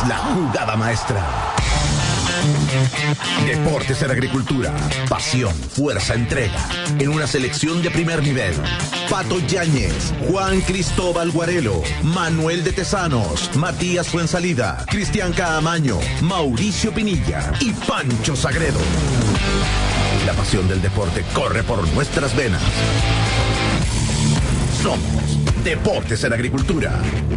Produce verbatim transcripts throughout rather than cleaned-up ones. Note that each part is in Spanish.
la jugada maestra. Deportes en Agricultura. Pasión, fuerza, entrega. En una selección de primer nivel. Pato Yáñez, Juan Cristóbal Guarelo, Manuel de Tesanos, Matías Fuensalida, Cristian Caamaño, Mauricio Pinilla y Pancho Sagredo. La pasión del deporte corre por nuestras venas. Somos Deportes en Agricultura.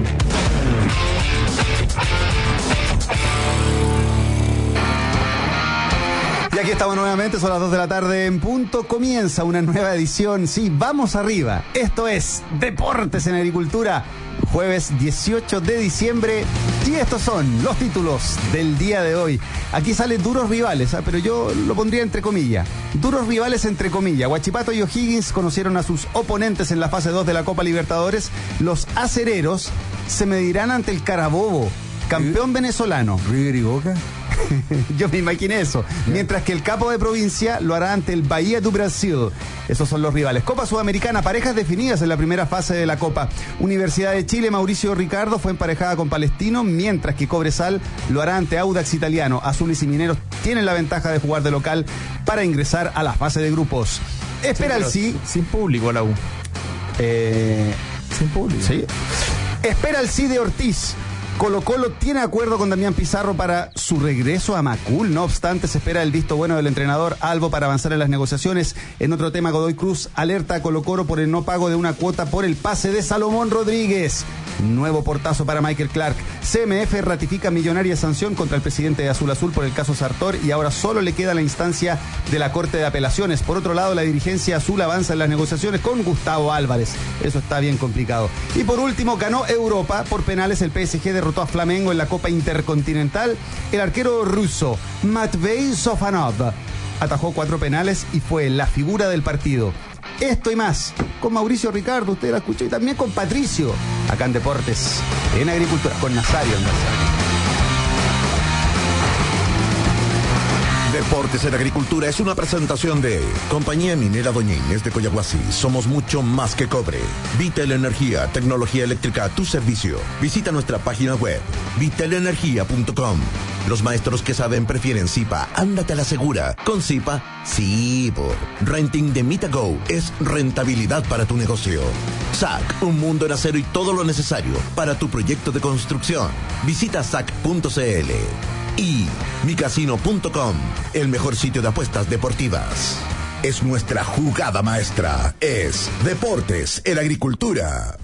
Y aquí estamos nuevamente, son las dos de la tarde en punto, comienza una nueva edición, sí, vamos arriba, esto es Deportes en Agricultura, jueves dieciocho de diciembre, y estos son los títulos del día de hoy. Aquí salen duros rivales, ¿eh? Pero yo lo pondría entre comillas, duros rivales entre comillas. Huachipato y O'Higgins conocieron a sus oponentes en la fase dos de la Copa Libertadores. Los acereros se medirán ante el Carabobo, campeón venezolano. ¿River y Boca? Yo me imaginé eso. Mientras que el capo de provincia lo hará ante el Bahía do Brasil. Esos son los rivales. Copa Sudamericana, parejas definidas en la primera fase de la Copa. Universidad de Chile, Mauricio Ricardo fue emparejada con Palestino, mientras que Cobresal lo hará ante Audax Italiano. Azules y Mineros tienen la ventaja de jugar de local para ingresar a la fase de grupos. Espera sí, el sí. Sin público la U. Eh, sin público. Sí. Espera el sí de Ortiz. Colo Colo tiene acuerdo con Damián Pizarro para su regreso a Macul. No obstante, se espera el visto bueno del entrenador Albo para avanzar en las negociaciones. En otro tema, Godoy Cruz alerta a Colo Colo por el no pago de una cuota por el pase de Salomón Rodríguez. Nuevo portazo para Michael Clark. C M F ratifica millonaria sanción contra el presidente de Azul Azul por el caso Sartor y ahora solo le queda la instancia de la Corte de Apelaciones. Por otro lado, la dirigencia azul avanza en las negociaciones con Gustavo Álvarez. Eso está bien complicado. Y por último, ganó Europa por penales. El P S G derrotó a Flamengo en la Copa Intercontinental. El arquero ruso Matvei Sofanov atajó cuatro penales y fue la figura del partido. Esto y más con Mauricio Ricardo, usted la escuchó, y también con Patricio, acá en Deportes en Agricultura, con Nazario en Nazario. Deportes en Agricultura es una presentación de Compañía Minera Doña Inés de Coyahuasi. Somos mucho más que cobre. Vitel Energía, tecnología eléctrica a tu servicio. Visita nuestra página web, vitel energía punto com. Los maestros que saben prefieren Zipa. Ándate a la segura. Con Zipa, sí, por Renting de Mitago es rentabilidad para tu negocio. S A C, un mundo en acero y todo lo necesario para tu proyecto de construcción. Visita sac punto c l. Y micasino punto com, el mejor sitio de apuestas deportivas. Es nuestra jugada maestra. Es Deportes en Agricultura.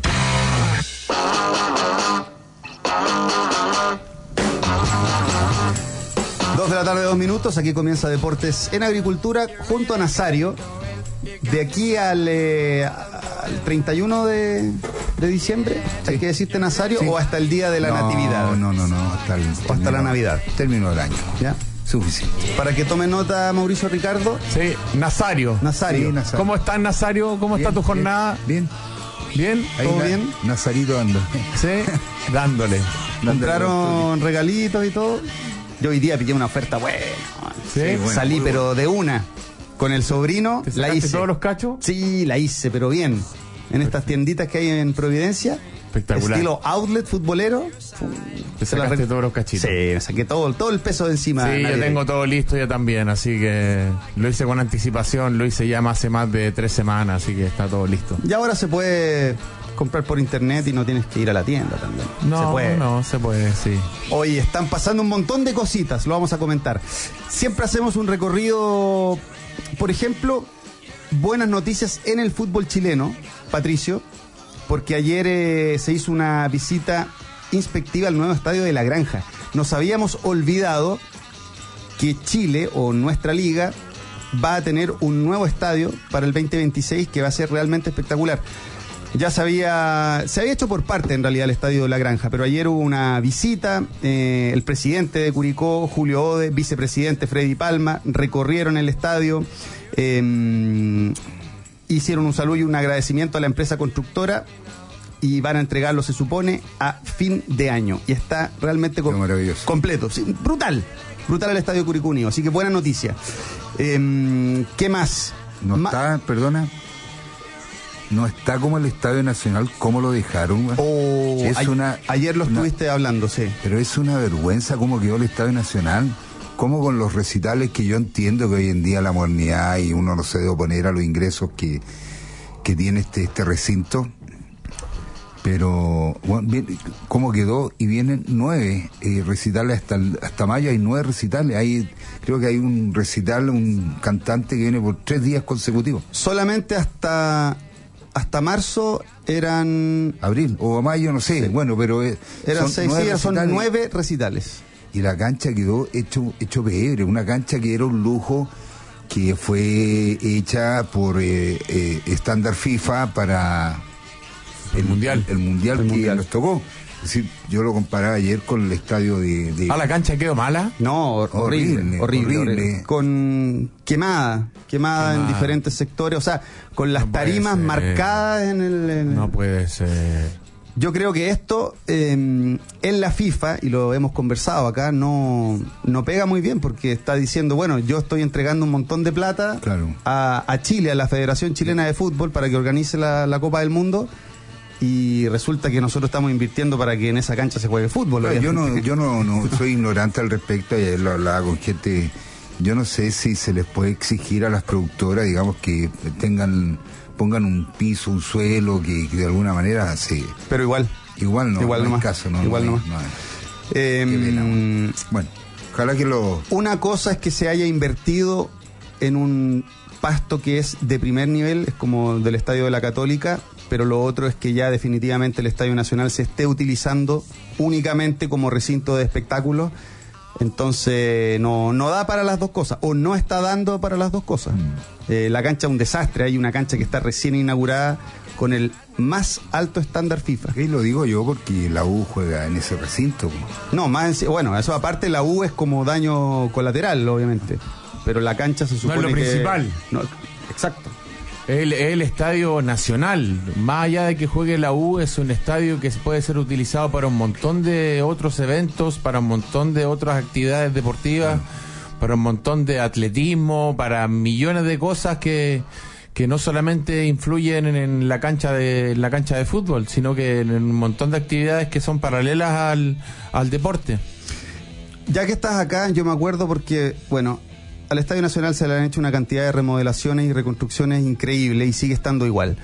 Dos de la tarde, dos minutos. Aquí comienza Deportes en Agricultura junto a Nazario. De aquí al, eh, al treinta y uno de, de diciembre, sí. ¿Hay que decirte, Nazario? Sí. ¿O hasta el día de la no, Natividad? No, no, no, hasta, el, o hasta término, la Navidad. Término del año. ¿Ya? Suficiente. Para que tome nota, Mauricio Ricardo. Sí, Nazario. Nazario. Sí, Nazario. ¿Cómo estás, Nazario? ¿Cómo bien, está tu jornada? Bien. ¿Bien? Ahí ¿Todo na, bien? Nazarito anda. Sí, dándole. ¿Compraron regalitos y todo? Yo hoy día pillé una oferta buena. Sí, bueno, salí, pero bueno. de una. Con el sobrino, ¿Te la hice. todos los cachos? Sí, la hice, pero bien. En estas tienditas que hay en Providencia. Espectacular. Estilo outlet futbolero. Te sacaste rec... todos los cachitos. Sí, me saqué todo, todo el peso de encima. Sí, yo tengo todo listo ya también, así que lo hice con anticipación, lo hice ya hace más de tres semanas, así que está todo listo. Y ahora se puede comprar por internet y no tienes que ir a la tienda también. No, se puede. no, se puede, sí. Hoy están pasando un montón de cositas, lo vamos a comentar. Siempre hacemos un recorrido, por ejemplo, buenas noticias en el fútbol chileno, Patricio, porque ayer eh, se hizo una visita inspectiva al nuevo estadio de La Granja. Nos habíamos olvidado que Chile, o nuestra liga, va a tener un nuevo estadio para el veinte veintiséis que va a ser realmente espectacular. Ya se había, se había hecho por parte en realidad el estadio de La Granja, pero ayer hubo una visita, eh, el presidente de Curicó, Julio Ode, vicepresidente Freddy Palma, recorrieron el estadio, eh, hicieron un saludo y un agradecimiento a la empresa constructora y van a entregarlo, se supone, a fin de año. Y está realmente com- completo. Sí, brutal, brutal el estadio Curicó Unido, así que buena noticia. Eh, ¿Qué más? No Ma- está, perdona. no está como el Estadio Nacional, como lo dejaron. güey. Oh, es a- una, ayer lo una- estuviste hablando, sí. Pero es una vergüenza cómo quedó el Estadio Nacional, como con los recitales que yo entiendo que hoy en día la modernidad y uno no se debe oponer a los ingresos que, que tiene este, este recinto. Pero bueno, bien, cómo quedó, y vienen nueve eh, recitales hasta el- hasta mayo, hay nueve recitales. Hay, creo que hay un recital, un cantante que viene por tres días consecutivos. Solamente hasta hasta marzo eran Abril o mayo, no sé, Sí. bueno, pero eh, eran son seis nueve días, son recitales. nueve recitales. Y la cancha quedó hecho hecho pebre, una cancha que era un lujo, que fue hecha por eh, eh, estándar FIFA para El Mundial. el mundial El que Mundial. nos tocó. Es decir, yo lo comparaba ayer con el estadio de, de Ah, la cancha quedó mala. No, hor- horrible, Horrible, horrible, horrible. horrible. Con quemada, quemada en Quemada. diferentes sectores, o sea, con las No puede tarimas ser. marcadas en el... en- No puede ser. Yo creo que esto eh, en la FIFA, y lo hemos conversado acá, no, no pega muy bien, porque está diciendo, bueno, yo estoy entregando un montón de plata Claro. a, a Chile, a la Federación Chilena de Fútbol, para que organice la, la Copa del Mundo, y resulta que nosotros estamos invirtiendo para que en esa cancha se juegue fútbol. Claro, yo no, obviamente. yo no, no soy ignorante al respecto, y ayer lo hablaba con gente. Yo no sé si se les puede exigir a las productoras, digamos, que tengan, pongan un piso, un suelo, que, que de alguna manera se. Pero igual. Igual no, Igual no hay nomás, caso, no. igual no hay- nomás. no hay. Eh, Qué pena, bueno. Bueno, ojalá que lo. Una cosa es que se haya invertido en un pasto que es de primer nivel, es como del Estadio de la Católica, pero lo otro es que ya definitivamente el Estadio Nacional se esté utilizando únicamente como recinto de espectáculos. Entonces no, no da para las dos cosas, o no está dando para las dos cosas. Eh, la cancha es un desastre, hay una cancha que está recién inaugurada con el más alto estándar FIFA. Y lo digo yo porque la U juega en ese recinto. No, más en- bueno, eso aparte la U es como daño colateral, obviamente. Pero la cancha se No es supone lo que- principal. No, exacto. El, el estadio nacional, más allá de que juegue la U, es un estadio que puede ser utilizado para un montón de otros eventos, para un montón de otras actividades deportivas, para un montón de atletismo, para millones de cosas que, que no solamente influyen en, en la cancha de en la cancha de fútbol, sino que en un montón de actividades que son paralelas al, al deporte. Ya que estás acá, yo me acuerdo porque, bueno, al Estadio Nacional se le han hecho una cantidad de remodelaciones y reconstrucciones increíbles y sigue estando igual.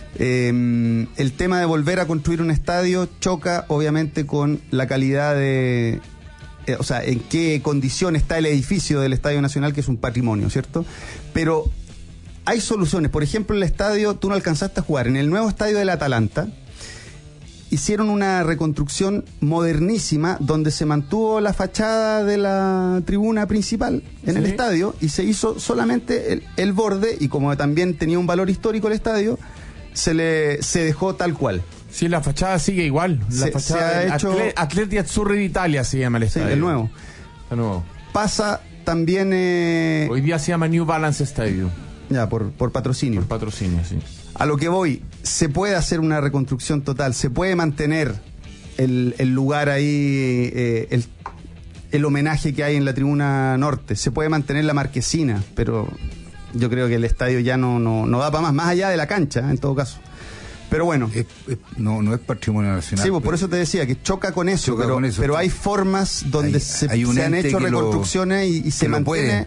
Eh, el tema de volver a construir un estadio choca obviamente con la calidad de... eh, o sea, en qué condición está el edificio del Estadio Nacional, que es un patrimonio, ¿cierto? Pero hay soluciones. Por ejemplo, el estadio, tú no alcanzaste a jugar. En el nuevo estadio del Atalanta hicieron una reconstrucción modernísima donde se mantuvo la fachada de la tribuna principal en Sí. el estadio y se hizo solamente el, el borde, y como también tenía un valor histórico el estadio, se le se dejó tal cual. Sí, la fachada sigue igual. La Se- fachada se ha del hecho- Atle- Atleti Azzurri d'Italia se llama el Sí, estadio. el nuevo. El nuevo. Pasa también eh, Hoy día se llama New Balance Stadium, ya por, por patrocinio. por patrocinio, sí. A lo que voy, se puede hacer una reconstrucción total, se puede mantener el, el lugar ahí, eh, el, el homenaje que hay en la tribuna norte, se puede mantener la marquesina, pero yo creo que el estadio ya no, no, no da para más, más allá de la cancha, en todo caso. Pero bueno, Es- es- no, no es patrimonio nacional. sí, pues, por pero- eso te decía que choca con eso, Choca pero, con eso. pero hay formas donde Hay- se, hay un se han ente hecho que lo- reconstrucciones y, y se que lo mantiene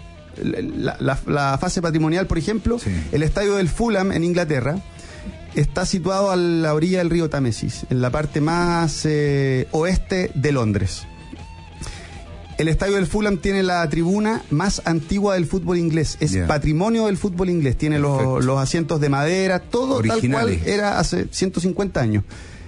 la, la- la fase patrimonial. Por ejemplo, Sí. el estadio del Fulham en Inglaterra está situado a la orilla del río Támesis, en la parte más eh, oeste de Londres. El estadio del Fulham tiene la tribuna más antigua del fútbol inglés. Es Yeah. patrimonio del fútbol inglés. Tiene los, Perfecto. los asientos de madera, todo Originales. tal cual era hace ciento cincuenta años.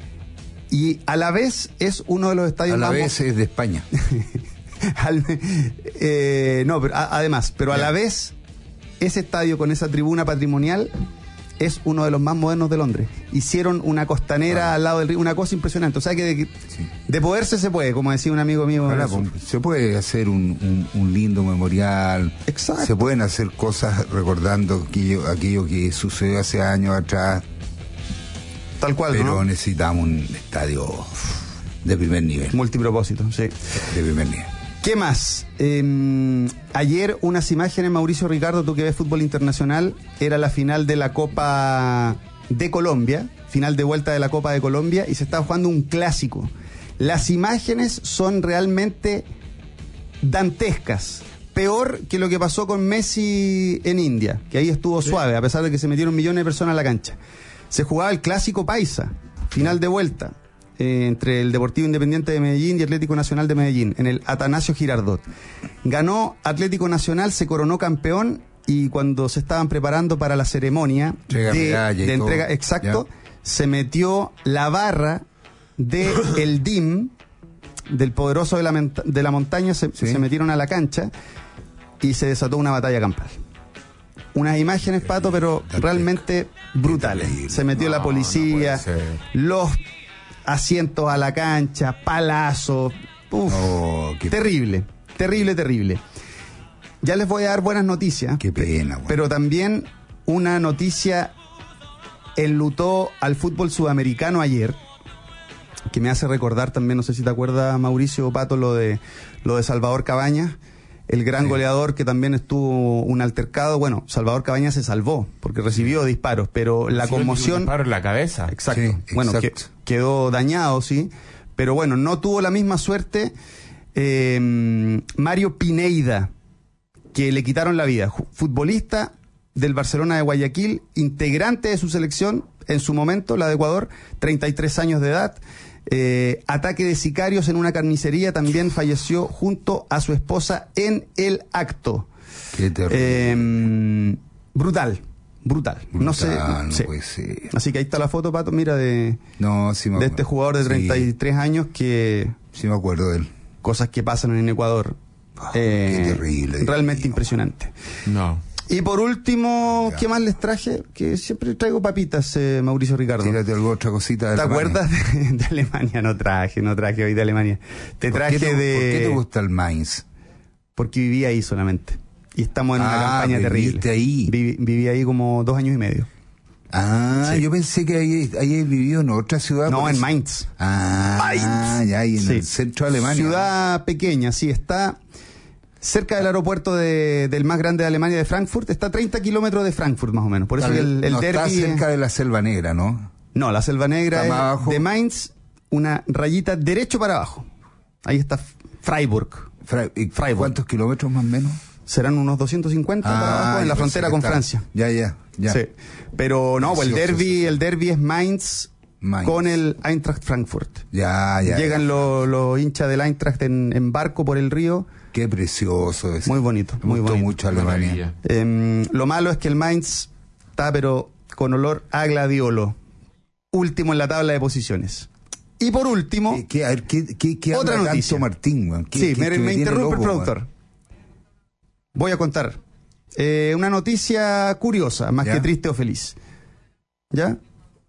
Y a la vez es uno de los estadios A la más vez es de España. Al- eh, no, pero a- además, pero a Ya. la vez, ese estadio con esa tribuna patrimonial es uno de los más modernos de Londres. Hicieron una costanera Ah. al lado del río, una cosa impresionante. O sea que de, Sí. de poderse se puede, como decía un amigo mío. Ahora, Eso. pues, se puede hacer un, un- un lindo memorial. Exacto. Se pueden hacer cosas recordando aquello, aquello que sucedió hace años atrás, Tal cual, pero ¿no? necesitamos un estadio de primer nivel. Multipropósito, sí. De primer nivel. ¿Qué más? Eh, ayer unas imágenes, Mauricio Ricardo, tú que ves fútbol internacional, era la final de la Copa de Colombia, final de vuelta de la Copa de Colombia, y se estaba jugando un clásico. Las imágenes son realmente dantescas. Peor que lo que pasó con Messi en India, que ahí estuvo suave, a pesar de que se metieron millones de personas a la cancha. Se jugaba el clásico paisa, final de vuelta, eh, entre el Deportivo Independiente de Medellín y Atlético Nacional de Medellín, en el Atanasio Girardot. Ganó Atlético Nacional, se coronó campeón, y cuando se estaban preparando para la ceremonia de, de entrega, exacto, ya. se metió la barra de el D I M, del poderoso de la, de la montaña, se, ¿sí? se metieron a la cancha y se desató una batalla campal. Unas imágenes, Pato, pero realmente brutales. Se metió no, la policía, no los asientos a la cancha, palazos. Uf, oh, terrible, terrible, terrible. Ya les voy a dar buenas noticias. Qué pena, bueno. Pero también una noticia enlutó al fútbol sudamericano ayer, que me hace recordar también, no sé si te acuerdas, Mauricio o Pato, lo de lo de Salvador Cabañas, el gran sí. goleador que también estuvo un altercado. Bueno, Salvador Cabañas se salvó porque recibió sí. disparos, pero la sí, conmoción... Un disparo en la cabeza. Exacto. Sí, bueno, exacto. Que, quedó dañado, sí, pero bueno, no tuvo la misma suerte eh, Mario Pineida, que le quitaron la vida. Futbolista del Barcelona de Guayaquil, integrante de su selección en su momento, la de Ecuador, treinta y tres años de edad. Eh, ataque de sicarios en una carnicería, también falleció junto a su esposa en el acto. Qué terrible. Eh, brutal, brutal. Brutal, no sé. No sí. puede ser. Así que ahí está la foto, Pato, mira, de, no, sí me de este jugador de treinta y tres sí. años que... Sí me acuerdo de él. Cosas que pasan en Ecuador. Oh, eh, qué terrible. Realmente tío. impresionante. No. Y por último, ¿qué más les traje? Que siempre traigo papitas, eh, Mauricio Ricardo. Tírate alguna otra cosita de ¿Te Alemania. acuerdas de, de Alemania? No traje, no traje hoy de Alemania. Te traje ¿Por qué te, de... ¿Por qué te gusta el Mainz? Porque viví ahí solamente. Y estamos en una ah, campaña terrible. ahí? Viví, viví ahí como dos años y medio. Ah, sí. Yo pensé que ahí, ahí vivido en otra ciudad. No, en eso. Mainz. Ah, Mainz. ya, ahí en sí. el centro de Alemania. Ciudad pequeña, sí, está... cerca del aeropuerto de, del más grande de Alemania, de Frankfurt. Está a treinta kilómetros de Frankfurt, más o menos. Por eso que el, el no derbi... está cerca de la Selva Negra, ¿no? No, la Selva Negra es abajo. De Mainz, una rayita derecho para abajo. Ahí está Freiburg. Fra ¿Y Freiburg. ¿Cuántos kilómetros más o menos? Serán unos doscientos cincuenta ah, para abajo, en la frontera con está. Francia. Ya, ya, ya. Sí. Pero no, el derbi, sí. el derbi es Mainz, Mainz con el Eintracht Frankfurt. Ya, ya. Llegan ya. los los hinchas del Eintracht en, en barco por el río. Qué precioso es. Muy bonito, Me muy gustó bonito. mucho Alemania. Eh, lo malo es que el Mainz está pero con olor a gladiolo. Último en la tabla de posiciones. Y por último, ¿Qué, qué, a ver, qué, qué, qué otra noticia. Martín, man? ¿Qué, sí, qué, me, que me, me interrumpe loco, el productor. Man. Voy a contar. Eh, una noticia curiosa, más ¿Ya? que triste o feliz. ¿Ya?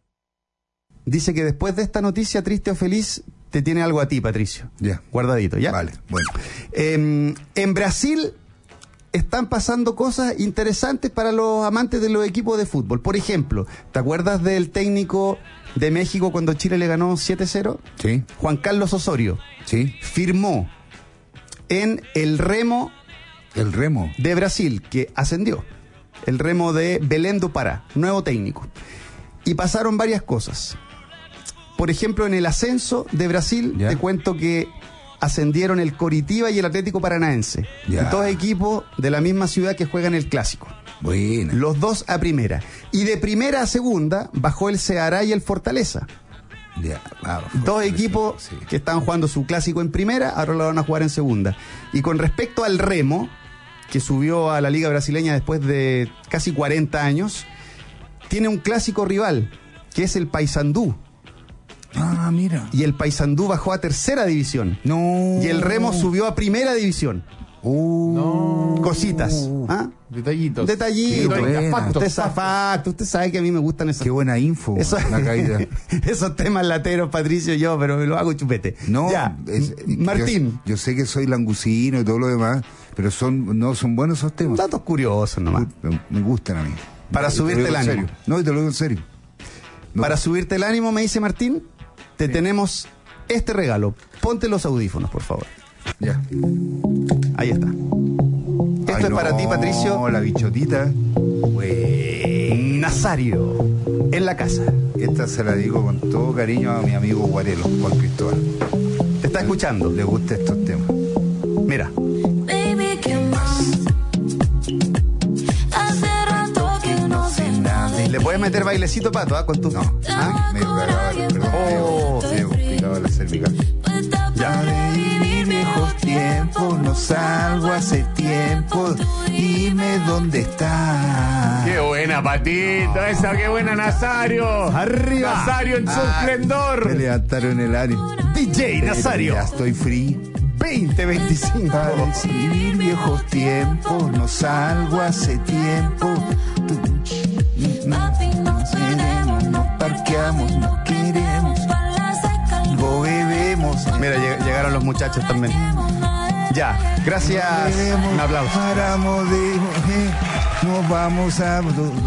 Dice que después de esta noticia, triste o feliz, te tiene algo a ti, Patricio. Ya. Guardadito, ¿ya? Vale, bueno. Eh, en Brasil están pasando cosas interesantes para los amantes de los equipos de fútbol. Por ejemplo, ¿te acuerdas del técnico de México cuando Chile le ganó siete cero? Sí. Juan Carlos Osorio. Sí. Firmó en el Remo... El Remo. De Brasil, que ascendió. El Remo de Belém do Pará, nuevo técnico. Y pasaron varias cosas. Por ejemplo, en el ascenso de Brasil, ¿Ya? Te cuento que ascendieron el Coritiba y el Atlético Paranaense. Ya. Dos equipos de la misma ciudad que juegan el Clásico. Buena. Los dos a primera. Y de primera a segunda bajó el Ceará y el Fortaleza. Ya, ah, Dos equipos sí. que estaban jugando su Clásico en primera, ahora lo van a jugar en segunda. Y con respecto al Remo, que subió a la Liga Brasileña después de casi cuarenta años, tiene un clásico rival, que es el Paysandú. Ah, mira. Y el Paysandú bajó a tercera división. No. Y el Remo subió a primera división. Uh, no. Cositas. ¿Ah? Detallitos. Detallitos. Qué buena. Usted, esa facto, usted sabe que a mí me gustan esas. Qué buena info. Eso, la caída. Esos temas lateros, Patricio, yo, pero me lo hago chupete. No, ya. es, Martín. Yo, yo sé que soy langucino y todo lo demás, pero son no son buenos esos temas. Datos curiosos nomás. Me, me gustan a mí. Para y subirte el ánimo. Serio. No, y te lo digo en serio. No. Para subirte el ánimo, me dice Martín, te sí. tenemos este regalo. Ponte los audífonos, por favor. Ya. Ahí está. Esto Ay, es no, para ti, Patricio. la bichotita. Nazario. en la casa. Esta se la digo con todo cariño a mi amigo Guarelo, Juan Cristóbal. Te está escuchando. Le gustan estos temas. Mira. Baby, ¿qué más? Hace rato que no sé nada de ¿Le puedes meter bailecito, Pato, ah, con tu... No, ¿Ah? medio cagado, perdón, Oh. medio, medio complicado la cervical. Ya de vivir viejos tiempos, no salgo hace tiempo, dime dónde está. Qué buena, Patito, esa, qué buena, Nazario. Arriba. Nazario en su Ah, esplendor. Me levantaron el ánimo. D J Nazario. Ya estoy free. veinte veinticinco. Para vivir viejos tiempos, no salgo hace tiempo. papi, nos perdemos, Nos parqueamos, nos queremos, pa' la seca, lo bebemos. Mira, lleg- llegaron los muchachos también. Ya, gracias. Bebemos, Un aplauso. Paramos de eh, nos vamos a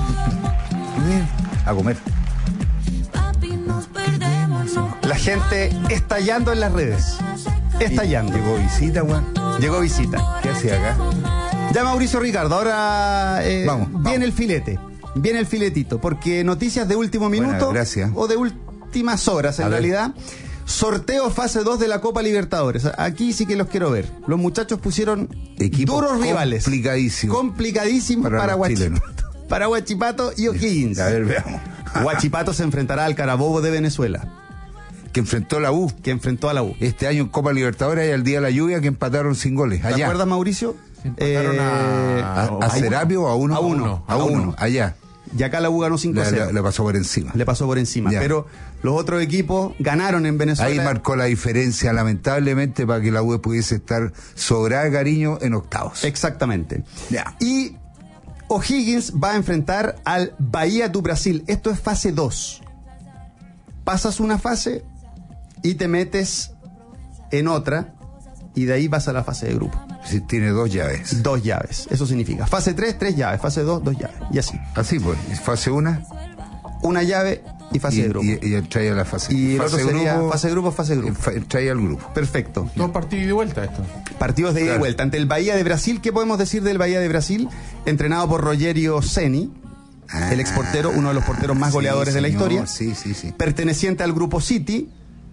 a comer. papi, nos perdemos, no. La gente estallando en las redes. Estallando. Llegó visita, Juan. Llegó visita. ¿Qué hacía acá? Ya Mauricio Ricardo, ahora eh, Vamos, viene vamos. el filete. Viene el filetito. Porque noticias de último Buena, minuto gracias. o de últimas horas en A ver. realidad. Sorteo fase dos de la Copa Libertadores. Aquí sí que los quiero ver. Los muchachos pusieron Equipo duros rivales. complicadísimo. Complicadísimos Para para, los chilenos. Guachipato. Para Guachipato y O'Higgins. A ver, veamos. Guachipato se enfrentará al Carabobo de Venezuela, Que enfrentó la U que enfrentó a la U. este año en Copa Libertadores y al día de la lluvia que empataron sin goles. ¿Te Allá. acuerdas, Mauricio? Empataron a- ¿A, a Serapio o a uno? A uno. A uno. Allá. Y acá la U ganó cinco a Le, cero. le- le pasó por encima. Le pasó por encima. Ya. Pero los otros equipos ganaron en Venezuela. Ahí marcó la diferencia, lamentablemente, para que la U pudiese estar sobrada de cariño en octavos. Exactamente. Ya. Y O'Higgins va a enfrentar al Bahía do Brasil. Esto es fase dos. Pasas una fase y te metes en otra y de ahí vas a la fase de grupo. Si tiene dos llaves. Dos llaves. Eso significa fase tres, tres llaves. Fase dos, dos llaves. Y así. Así pues, fase una Una llave y fase y, de grupo. y, y trae a la fase. Y el fase otro sería grupo, fase de grupo, fase de grupo. eh, fa- trae al grupo. Perfecto. Dos partidos y de vuelta esto. Partidos de ida y Claro. vuelta. Ante el Bahía de Brasil, ¿qué podemos decir del Bahía de Brasil? Entrenado por Rogerio Ceni, el exportero, uno de los porteros más Sí, goleadores de la señor, historia. Sí, sí, sí. Perteneciente al grupo City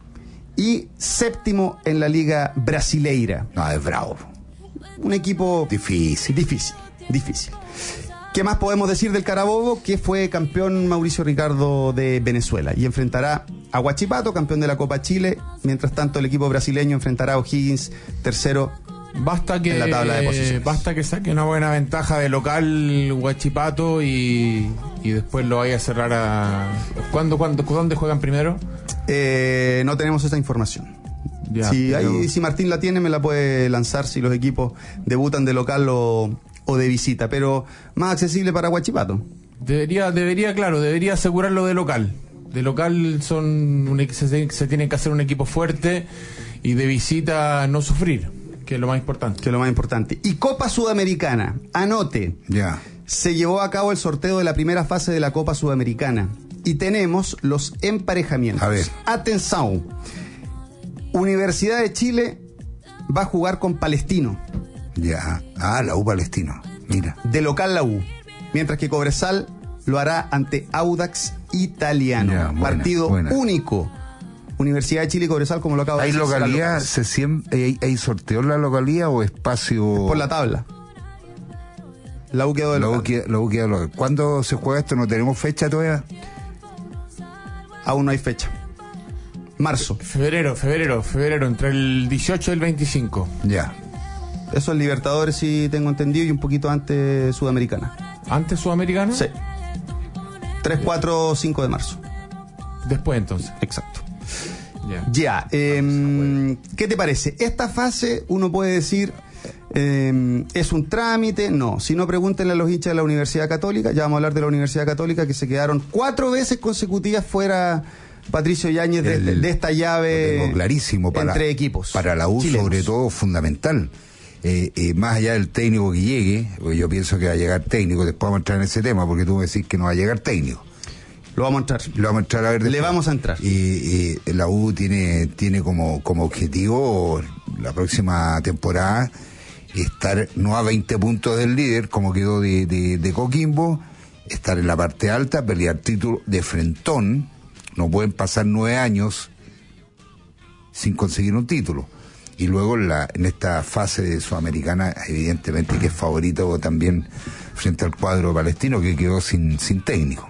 y séptimo en la Liga Brasileira. No, es bravo. Un equipo Difícil. difícil, difícil. ¿Qué más podemos decir del Carabobo? Que fue campeón Mauricio Ricardo de Venezuela y enfrentará a Huachipato, campeón de la Copa Chile. Mientras tanto, el equipo brasileño enfrentará a O'Higgins, tercero. Basta que, En la tabla de posiciones. basta que saque una buena ventaja de local Huachipato y, y después lo vaya a cerrar a... ¿Cuándo, cuándo, ¿Dónde juegan primero? Eh, no tenemos esa información. Ya, si, pero- hay- si Martín la tiene, me la puede lanzar si los equipos debutan de local o, o de visita, pero más accesible para Huachipato. Debería, debería, claro, debería asegurarlo de local. De local son un, equ- se, se tiene que hacer un equipo fuerte y de visita no sufrir, que es lo más importante. Que es lo más importante. Y Copa Sudamericana, anote, Ya. se llevó a cabo el sorteo de la primera fase de la Copa Sudamericana y tenemos los emparejamientos. A ver. Atención. Universidad de Chile va a jugar con Palestino, Ya. Ah, la U Palestino. Mira. de local la U, mientras que Cobresal lo hará ante Audax Italiano. Ya, buena, Partido buena. único. Universidad de Chile y Cobresal, como lo acabo de ¿Hay decir. serán localidad? locales. ¿Se siem- hay, ¿Hay sorteo en la localidad o espacio? Por la tabla. La U quedó de La U local. queda- la U queda local. ¿Cuándo se juega esto? ¿No tenemos fecha todavía? Aún no hay fecha. Marzo. Febrero, febrero, febrero, entre el dieciocho y el veinticinco. Ya. Eso es Libertadores, sí tengo entendido, y un poquito antes Sudamericana. ¿Antes Sudamericana? Sí. tres, cuatro, cinco de marzo. Después entonces. Exacto. Ya. Ya. eh, ¿Qué te parece? Esta fase, uno puede decir, eh, ¿es un trámite? No. Si no, pregúntenle a los hinchas de la Universidad Católica. Ya vamos a hablar de la Universidad Católica, que se quedaron cuatro veces consecutivas fuera, Patricio Yáñez, de, El- de esta llave. Lo tengo clarísimo para, entre equipos. para la U, chilenos. sobre todo fundamental. Eh, eh, más allá del técnico que llegue, porque yo pienso que va a llegar técnico, después vamos a entrar en ese tema, porque tú me decís que no va a llegar técnico. Lo vamos a entrar. Lo vamos a entrar a ver Le después. vamos a entrar. Y, y la U tiene, tiene como, como objetivo la próxima temporada estar no a veinte puntos del líder, como quedó de, de, de Coquimbo, estar en la parte alta, pelear título de frentón. No pueden pasar nueve años sin conseguir un título. Y luego en, la, en esta fase de Sudamericana, evidentemente que es favorito también frente al cuadro palestino, que quedó sin, sin técnico.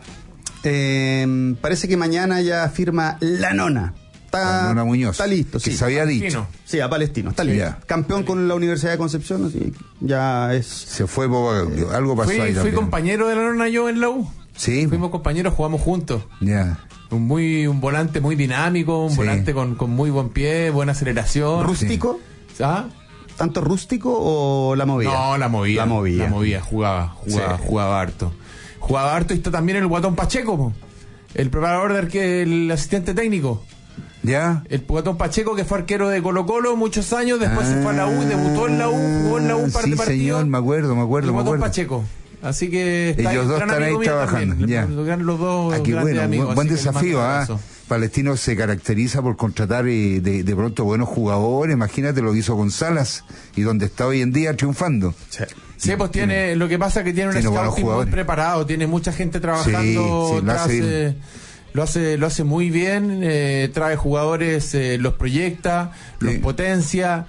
Eh, parece que mañana ya firma la nona. Está, La Nona Muñoz, está listo, que sí. se había dicho. Palestino. Sí, a Palestino, está listo. Ya. Campeón con la Universidad de Concepción, así ya es... Se fue, Boba- algo pasó Fui, ahí fui también. compañero de la Nona yo en la U. Sí, Fuimos compañeros, jugamos juntos. ya. Un muy un volante muy dinámico, un Sí. volante con, con muy buen pie, buena aceleración. ¿Rústico? ¿Ah? ¿Tanto rústico o la movía? No, la movía. La movía. La movía, jugaba, jugaba, Sí. jugaba harto. Jugaba harto y está también el Guatón Pacheco, po. El preparador de arque, el asistente técnico. ¿Ya? El Guatón Pacheco, que fue arquero de Colo Colo muchos años, después se fue a la U, debutó en la U, jugó en la U un par sí, de partidos. señor, me acuerdo, me acuerdo, el me Guatón acuerdo. Pacheco. Así que está Ellos ahí, dos gran están ahí amigo mío trabajando, también. ya. Los, los, los dos Ah, qué grandes bueno, amigos. buen, buen así que les mando desafío, un ¿ah? abrazo. Palestino se caracteriza por contratar eh, de, de pronto buenos jugadores, imagínate lo que hizo con Salas y donde está hoy en día triunfando. Sí. Sí, pues tiene, lo que pasa es que tiene un tiene buenos scouting muy jugadores. preparado, tiene mucha gente trabajando, Sí, sí, lo tras, hace bien. eh, lo hace, lo hace muy bien, eh, trae jugadores, eh, los proyecta, los Sí. potencia.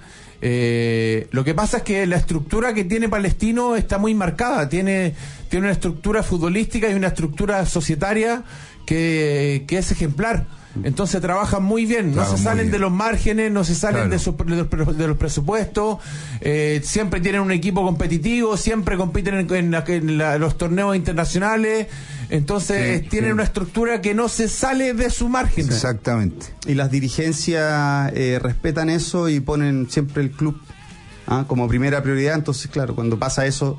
Eh, lo que pasa es que la estructura que tiene Palestino está muy marcada, tiene, tiene una estructura futbolística y una estructura societaria que, que es ejemplar. Entonces trabajan muy bien, no Trabajan se muy salen bien. de los márgenes, no se salen Claro. de, su- de los, pre- de los presupuestos, eh, siempre tienen un equipo competitivo, siempre compiten en, en la- en la- los torneos internacionales, entonces Sí, tienen sí. una estructura que no se sale de su margen. Exactamente. Y las dirigencias eh, respetan eso y ponen siempre el club ¿ah? como primera prioridad. Entonces, claro, cuando pasa eso,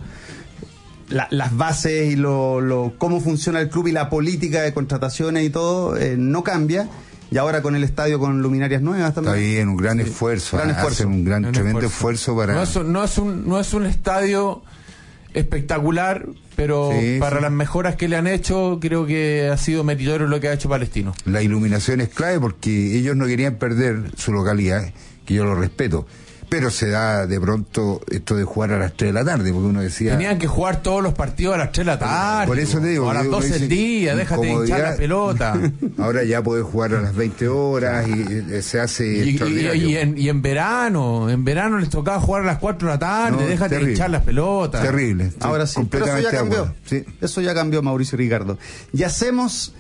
la- las bases y lo, lo cómo funciona el club y la política de contrataciones y todo eh, no cambia. Y ahora con el estadio con luminarias nuevas también. Está bien, un gran esfuerzo. Gran ah, esfuerzo. hacen un gran, Un tremendo esfuerzo, para. No es, un- no es un, no es un estadio espectacular, pero Sí, para sí. las mejoras que le han hecho, creo que ha sido meritorio lo que ha hecho Palestino. La iluminación es clave porque ellos no querían perder su localidad, que yo lo respeto. Pero se da de pronto esto de jugar a las tres de la tarde, porque uno decía. Tenían que jugar todos los partidos a las tres de la tarde. Por eso te digo, o a las uno doce del dice, día, déjate de hinchar incomodidad. la pelota. Ahora ya podés jugar a las veinte horas y eh, se hace Y, y- extraordinario. y en, y en verano, en verano les tocaba jugar a las cuatro de la tarde, No, déjate de terrible. hinchar las pelotas. Terrible. estoy Ahora sí, pero eso completamente ya de cambió. acuerdo. Sí. Eso ya cambió, Mauricio Ricardo. Y hacemos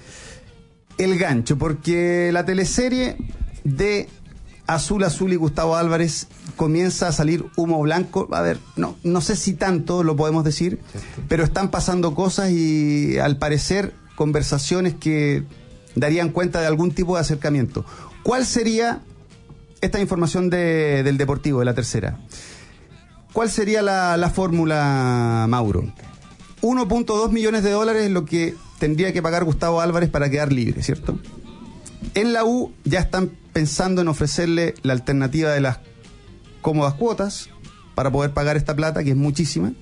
el gancho, porque la teleserie de Azul Azul y Gustavo Álvarez comienza a salir humo blanco. A ver, no, no sé si tanto lo podemos decir, pero están pasando cosas y al parecer conversaciones que darían cuenta de algún tipo de acercamiento. ¿Cuál sería esta información de, del Deportivo, de la tercera? ¿Cuál sería la, la fórmula, Mauro? uno punto dos millones de dólares es lo que tendría que pagar Gustavo Álvarez para quedar libre, ¿cierto? En la U ya están pensando en ofrecerle la alternativa de las cómodas cuotas para poder pagar esta plata, que es muchísima.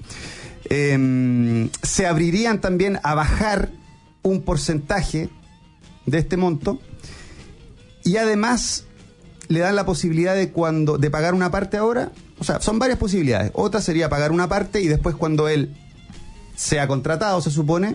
Eh, se abrirían también a bajar un porcentaje de este monto y además le dan la posibilidad de cuando de pagar una parte ahora. O sea, son varias posibilidades. Otra sería pagar una parte y después cuando él sea contratado, se supone,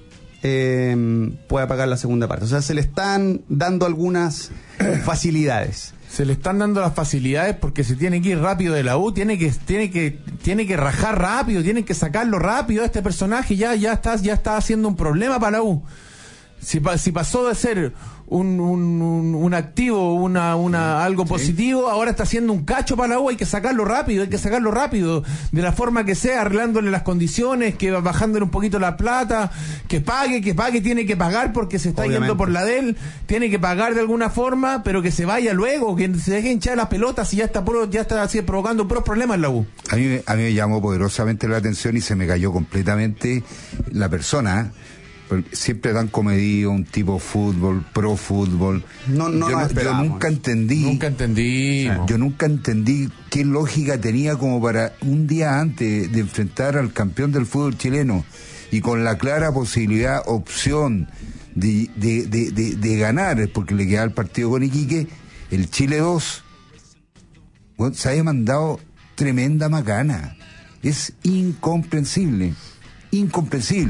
eh, pueda pagar la segunda parte. O sea, se le están dando algunas facilidades. Se le están dando las facilidades porque se tiene que ir rápido de la U, tiene que tiene que tiene que rajar rápido, tiene que sacarlo rápido a este personaje, ya ya está ya está haciendo un problema para la U. Si, pa- si pasó de ser un, un, un, un activo, una, una algo positivo, ahora está haciendo un cacho para la U, hay que sacarlo rápido, hay que sacarlo rápido, de la forma que sea, arreglándole las condiciones, que bajándole un poquito la plata, que pague, que pague, tiene que pagar porque se está Obviamente. yendo por la de él, tiene que pagar de alguna forma, pero que se vaya luego, que se deje hinchar las pelotas y ya está puro, ya está así provocando puros problemas en la U. A mí, me- a mí me llamó poderosamente la atención y se me cayó completamente la persona. ¿eh? Porque siempre tan comedido, un tipo fútbol, pro fútbol. No- no yo, nos yo esperábamos. nunca entendí. Nunca entendí. Yo nunca entendí qué lógica tenía como para un día antes de enfrentar al campeón del fútbol chileno y con la clara posibilidad, opción de, de, de, de, de ganar, porque le quedaba el partido con Iquique, el Chile dos, bueno, se haya mandado tremenda macana. Es incomprensible, incomprensible.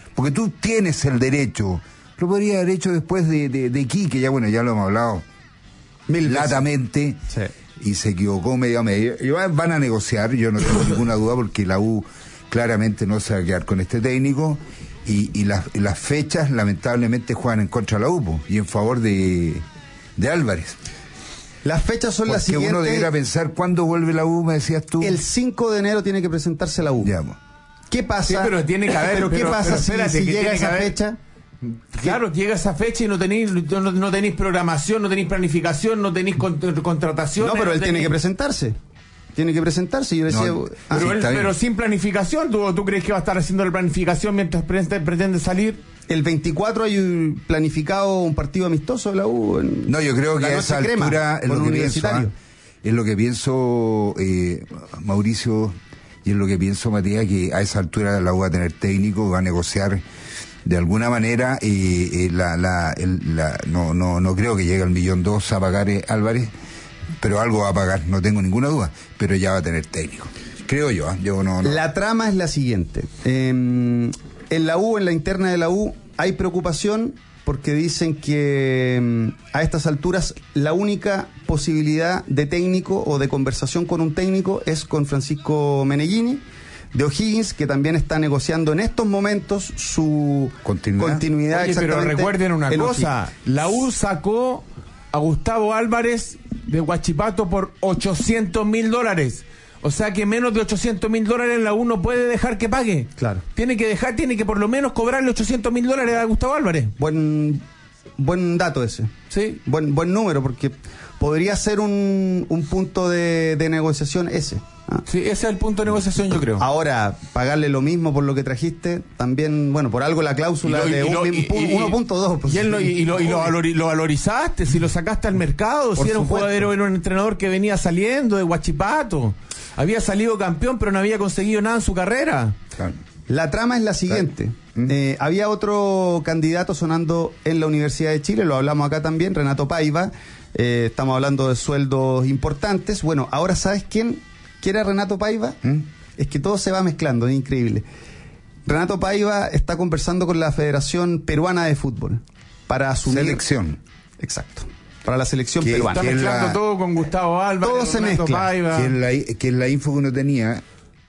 porque tú tienes el derecho. Lo podría haber hecho después de, de, de Quique, ya bueno, ya lo hemos hablado Mil latamente, Sí. y se equivocó medio a medio. Y van van a negociar, yo no tengo ninguna duda, porque la U claramente no se va a quedar con este técnico, y, y, las, y las fechas lamentablemente juegan en contra de la U po, y en favor de, de Álvarez. Las fechas son las Porque siguientes. uno debiera pensar, ¿cuándo vuelve la U, me decías tú? El cinco de enero tiene que presentarse la U. Ya, po. ¿Qué pasa? Sí, pero tiene que haber- ¿Pero qué pero- pasa pero si, espérate, si que llega tiene que esa haber- fecha? Claro, llega esa fecha y no tenéis no, no tenéis programación, no tenéis planificación, no tenéis con- contratación. No, pero él tiene que presentarse. Tiene que presentarse. Yo decía, No, ah, Pero, Sí, él- está bien. pero sin planificación, ¿tú, ¿tú crees que va a estar haciendo la planificación mientras pretende, pretende salir? el veinticuatro hay un- planificado un partido amistoso de la U. En No, yo creo que la a noche esa crema, altura es con lo un que pienso, universitario. ¿ah? es lo que pienso eh, Mauricio, y es lo que pienso Matías, que a esa altura la U va a tener técnico, va a negociar de alguna manera, eh, eh, la, la, el- la- no, no, no creo que llegue al millón dos a pagar eh, Álvarez, pero algo va a pagar, no tengo ninguna duda, pero ya va a tener técnico. Creo yo, ¿ah? yo no, no. La trama es la siguiente. Eh, en la U, en la interna de la U, hay preocupación porque dicen que mm, a estas alturas la única posibilidad de técnico o de conversación con un técnico es con Francisco Meneghini, de O'Higgins, que también está negociando en estos momentos su Continuidad. continuidad. Oye, pero exactamente, recuerden una en cosa, O'Higgins. la U sacó a Gustavo Álvarez de Huachipato por ochocientos mil dólares. O sea que menos de ochocientos mil dólares la U no puede dejar que pague. Claro. Tiene que dejar, tiene que por lo menos cobrarle ochocientos mil dólares a Gustavo Álvarez. Buen, buen dato ese. Sí. Buen, buen número, porque podría ser un, un punto de, de negociación ese. ¿ah? Sí, ese es el punto de negociación, yo creo. Ahora, pagarle lo mismo por lo que trajiste, también, bueno, por algo la cláusula Y lo- de y lo- un- y- pu- y- uno punto dos. pues, Y, él lo, y, y lo, y lo obvio. valori- lo valorizaste, si lo sacaste al mercado, Por si era un supuesto. jugador, era un entrenador que venía saliendo de Huachipato. Había salido campeón, pero no había conseguido nada en su carrera. Claro. La trama es la siguiente. ¿Mm? Eh, había otro candidato sonando en la Universidad de Chile, lo hablamos acá también, Renato Paiva. Eh, estamos hablando de sueldos importantes. Bueno, ahora ¿sabes quién quiere a Renato Paiva? ¿Mm? Es que todo se va mezclando, es increíble. Renato Paiva está conversando con la Federación Peruana de Fútbol para asumir... Selección. Exacto. Para la selección Que- peruana. Está que es mezclando la- todo con Gustavo Álvarez, Todo se Renato mezcla. Paiva. Que es la, que es la info que uno tenía,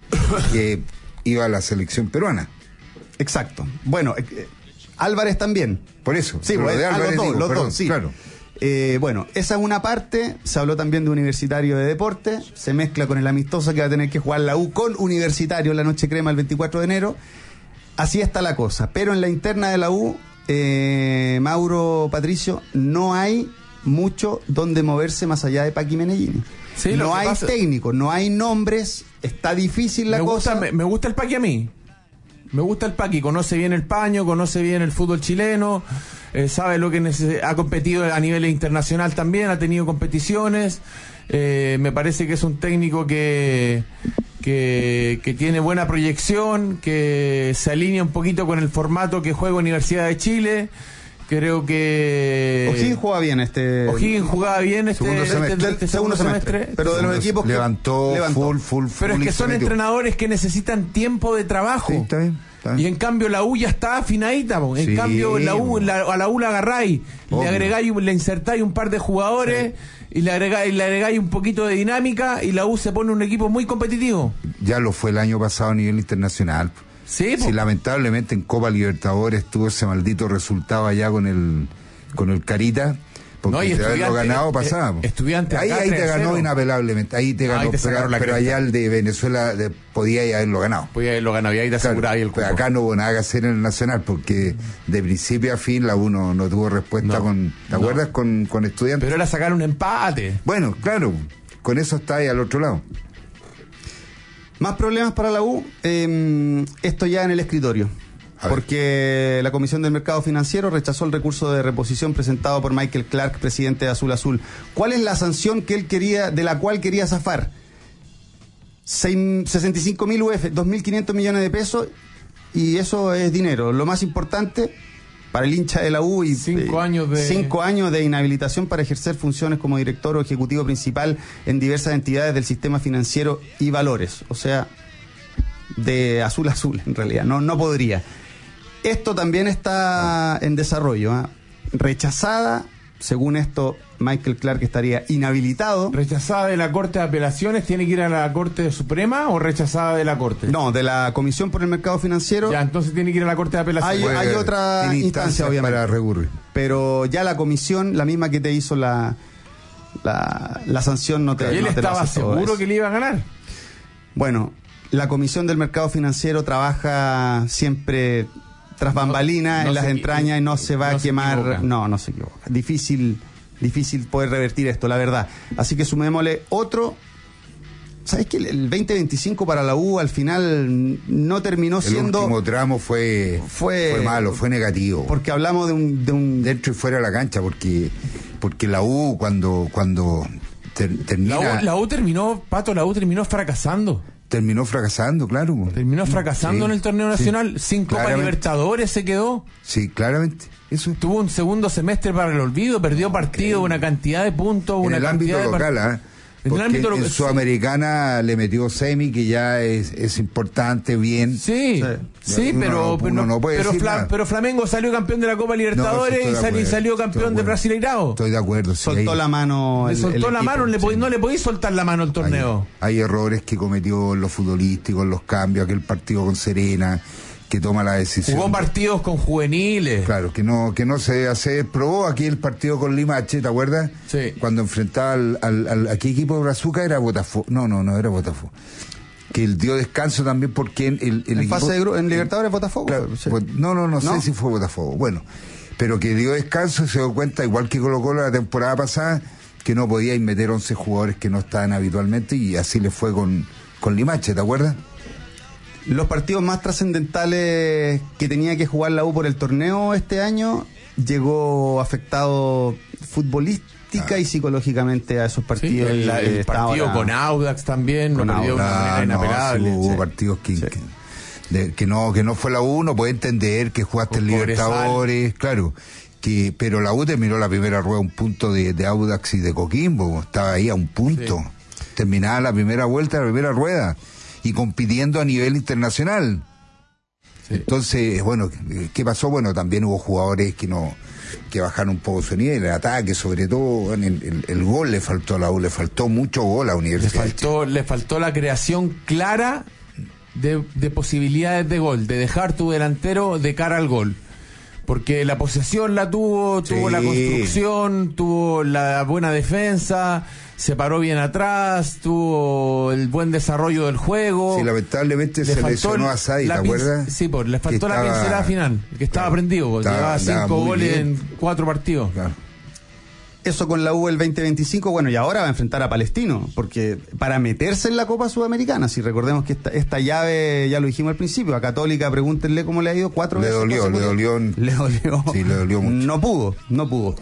que iba a la selección peruana. Exacto. Bueno, eh, eh, Álvarez también. Por eso. Sí, pero pues, de ah, Álvarez los dos, digo, los perdón, dos, sí. Claro. Eh, bueno, esa es una parte. Se habló también de Universitario de Deporte. Se mezcla con el amistoso que va a tener que jugar la U con Universitario la noche crema el veinticuatro de enero. Así está la cosa. Pero en la interna de la U, eh, Mauro, Patricio, no hay mucho donde moverse más allá de Paqui Meneghini. Sí, lo no que hay pasa- técnicos, no hay nombres. Está difícil la me cosa. gusta, me, me gusta el Paqui a mí. Me gusta el Paqui, conoce bien el paño, conoce bien el fútbol chileno, eh, sabe lo que neces- ha competido a nivel internacional también, ha tenido competiciones. Eh, me parece que es un técnico que, que, que tiene buena proyección, que se alinea un poquito con el formato que juega Universidad de Chile. Creo que O'Higgins juega bien este. O'Higgins jugaba bien este, Segundo este- semestre. este segundo semestre. Pero de los equipos que levantó, levantó. full, full, full. Pero es y que se son metió. entrenadores que necesitan tiempo de trabajo. Sí, está bien, está bien. Y en cambio la U ya está afinadita, po. En Sí, cambio la U, po. la- a la U la agarráis, Obvio. le agregáis, le insertáis un par de jugadores y le agregáis, le agregáis un poquito de dinámica y la U se pone un equipo muy competitivo. Ya lo fue el año pasado a nivel internacional. Sí, po. Si lamentablemente en Copa Libertadores tuvo ese maldito resultado allá con el con el Carita, porque No, y de haberlo Estudiante- ganado eh, pasaba. eh, Estudiante ahí, acá ahí te tres a ganó cero. inapelablemente, ahí te Ah, ganó, ahí te pero, sacaron la pero cresta. allá el de Venezuela de- podía ya haberlo ganado. Pues ya lo ganaba y ahí te Claro, aseguráis el pero cupo. acá no hubo nada que hacer en el Nacional porque de principio a fin la uno no tuvo respuesta No, con, ¿te no. acuerdas? Con, con Estudiantes. Pero era sacar un empate. Bueno, claro, con eso está ahí al otro lado. Más problemas para la U, eh, esto ya en el escritorio. A ver. Porque la Comisión del Mercado Financiero rechazó el recurso de reposición presentado por Michael Clark, presidente de Azul Azul. ¿Cuál es la sanción que él quería, de la cual quería zafar? Seis- sesenta y cinco mil U F, dos mil quinientos millones de pesos, y eso es dinero. Lo más importante para el hincha de la U y Cinco eh, años de- cinco años de inhabilitación para ejercer funciones como director o ejecutivo principal en diversas entidades del sistema financiero y valores. O sea, de azul a azul, en realidad. No, no podría. Esto también está en desarrollo, ¿eh? Rechazada, según esto, Michael Clark estaría inhabilitado. ¿Rechazada de la Corte de Apelaciones tiene que ir a la Corte Suprema o rechazada de la Corte? No, de la Comisión por el Mercado Financiero. Ya, entonces tiene que ir a la Corte de Apelaciones. Hay, hay otra Tiene instancia, instancias obviamente. para recurrir. Pero ya la comisión, la misma que te hizo la, la, la sanción, no te ¿Y él no te lo estaba aceptó seguro eso. que le iba a ganar? Bueno, la Comisión del Mercado Financiero trabaja siempre tras bambalina, No- no en las se equi- entrañas, y no se va no a se quemar. equivoca. No, no se equivoca. Difícil, difícil poder revertir esto, la verdad. Así que sumémosle otro. ¿Sabes que el, el veinte veinticinco para la U al final no terminó El siendo? último tramo fue, Fue- fue malo, fue negativo. Porque hablamos de un, de un Dentro y fuera de la cancha, porque porque la U cuando cuando ter- termina La U, la U terminó, Pato, la U terminó fracasando. terminó fracasando, claro. Terminó fracasando Sí, en el torneo sí, nacional. Sin Copa claramente. Libertadores se quedó. Sí, claramente. Eso. Tuvo un segundo semestre para el olvido, perdió partido, una cantidad de puntos, En una el ámbito cantidad de par- local, ¿ah? En el Porque ámbito en local, sí. Sudamericana le metió semi, que ya es, es importante, bien. Sí, Sí. sí, Uno pero, no- pero, uno no puede pero, decir Fla- nada. pero Flamengo salió campeón de la Copa Libertadores No, sí, y, estoy de sali- acuerdo, salió estoy campeón de de acuerdo. Brasileirao. Estoy de acuerdo. sí, soltó hay- la mano. Le el- soltó el la equipo. mano, le podí- Sí. no le podéis soltar la mano al torneo. Hay, hay errores que cometió en lo futbolístico, en los cambios, aquel partido con Serena, que toma la decisión. Jugó partidos con juveniles. Claro, que no que no se hace. Probó aquí el partido con Limache, ¿te acuerdas? Sí. Cuando enfrentaba al, al, al- ¿a qué equipo de Brazuca? Era Botafogo. No, no, no era Botafogo. Que él dio descanso también porque el, el En equipo- fase de gru- en Libertadores, Botafogo. Claro, Sí. pues, no, no, no, ¿No? sé si fue Botafogo. Bueno, pero que dio descanso y se dio cuenta, igual que Colo Colo la temporada pasada, que no podía meter once jugadores que no estaban habitualmente, y así le fue con, con Limache, ¿te acuerdas? Los partidos más trascendentales que tenía que jugar la U por el torneo este año, llegó afectado futbolística y psicológicamente a esos Sí, partidos. el, y, el eh, está partido ahora- con Audax también, Con lo perdió de una Ah, manera no, inapelable. sí, hubo sí. partidos que, Sí. que, de- que no que no fue la U, no puede entender que jugaste Con en Libertadores, claro, que pero la U terminó la primera rueda a un punto de, de Audax y de Coquimbo, estaba ahí a un punto, Sí. terminaba la primera vuelta, la primera rueda, y compitiendo a nivel internacional. Sí. Entonces, bueno, ¿qué pasó? Bueno, también hubo jugadores que no que bajaron un poco su nivel, el ataque, sobre todo, en el, el- el gol le faltó a la U, le faltó mucho gol a la Le Universidad. faltó, le faltó la creación clara de, de posibilidades de gol, de dejar tu delantero de cara al gol. Porque la posesión la tuvo, tuvo Sí. la construcción, tuvo la buena defensa, se paró bien atrás, tuvo el buen desarrollo del juego. Sí, lamentablemente Le se faltó lesionó el- a Sadi, ¿te la pin- acuerdas? Sí, pues, le Que faltó la estaba- pincelada final, que estaba claro, prendido, porque estaba- llevaba andaba cinco muy goles bien. en cuatro partidos. Claro. Eso con la U el veinte veinticinco, bueno, y ahora va a enfrentar a Palestino, porque para meterse en la Copa Sudamericana, si recordemos que esta, esta llave, ya lo dijimos al principio, a Católica, pregúntenle cómo le ha ido cuatro Le veces. dolió, le consecutivas. dolió en- Le dolió. Sí, le dolió mucho. No pudo, no pudo.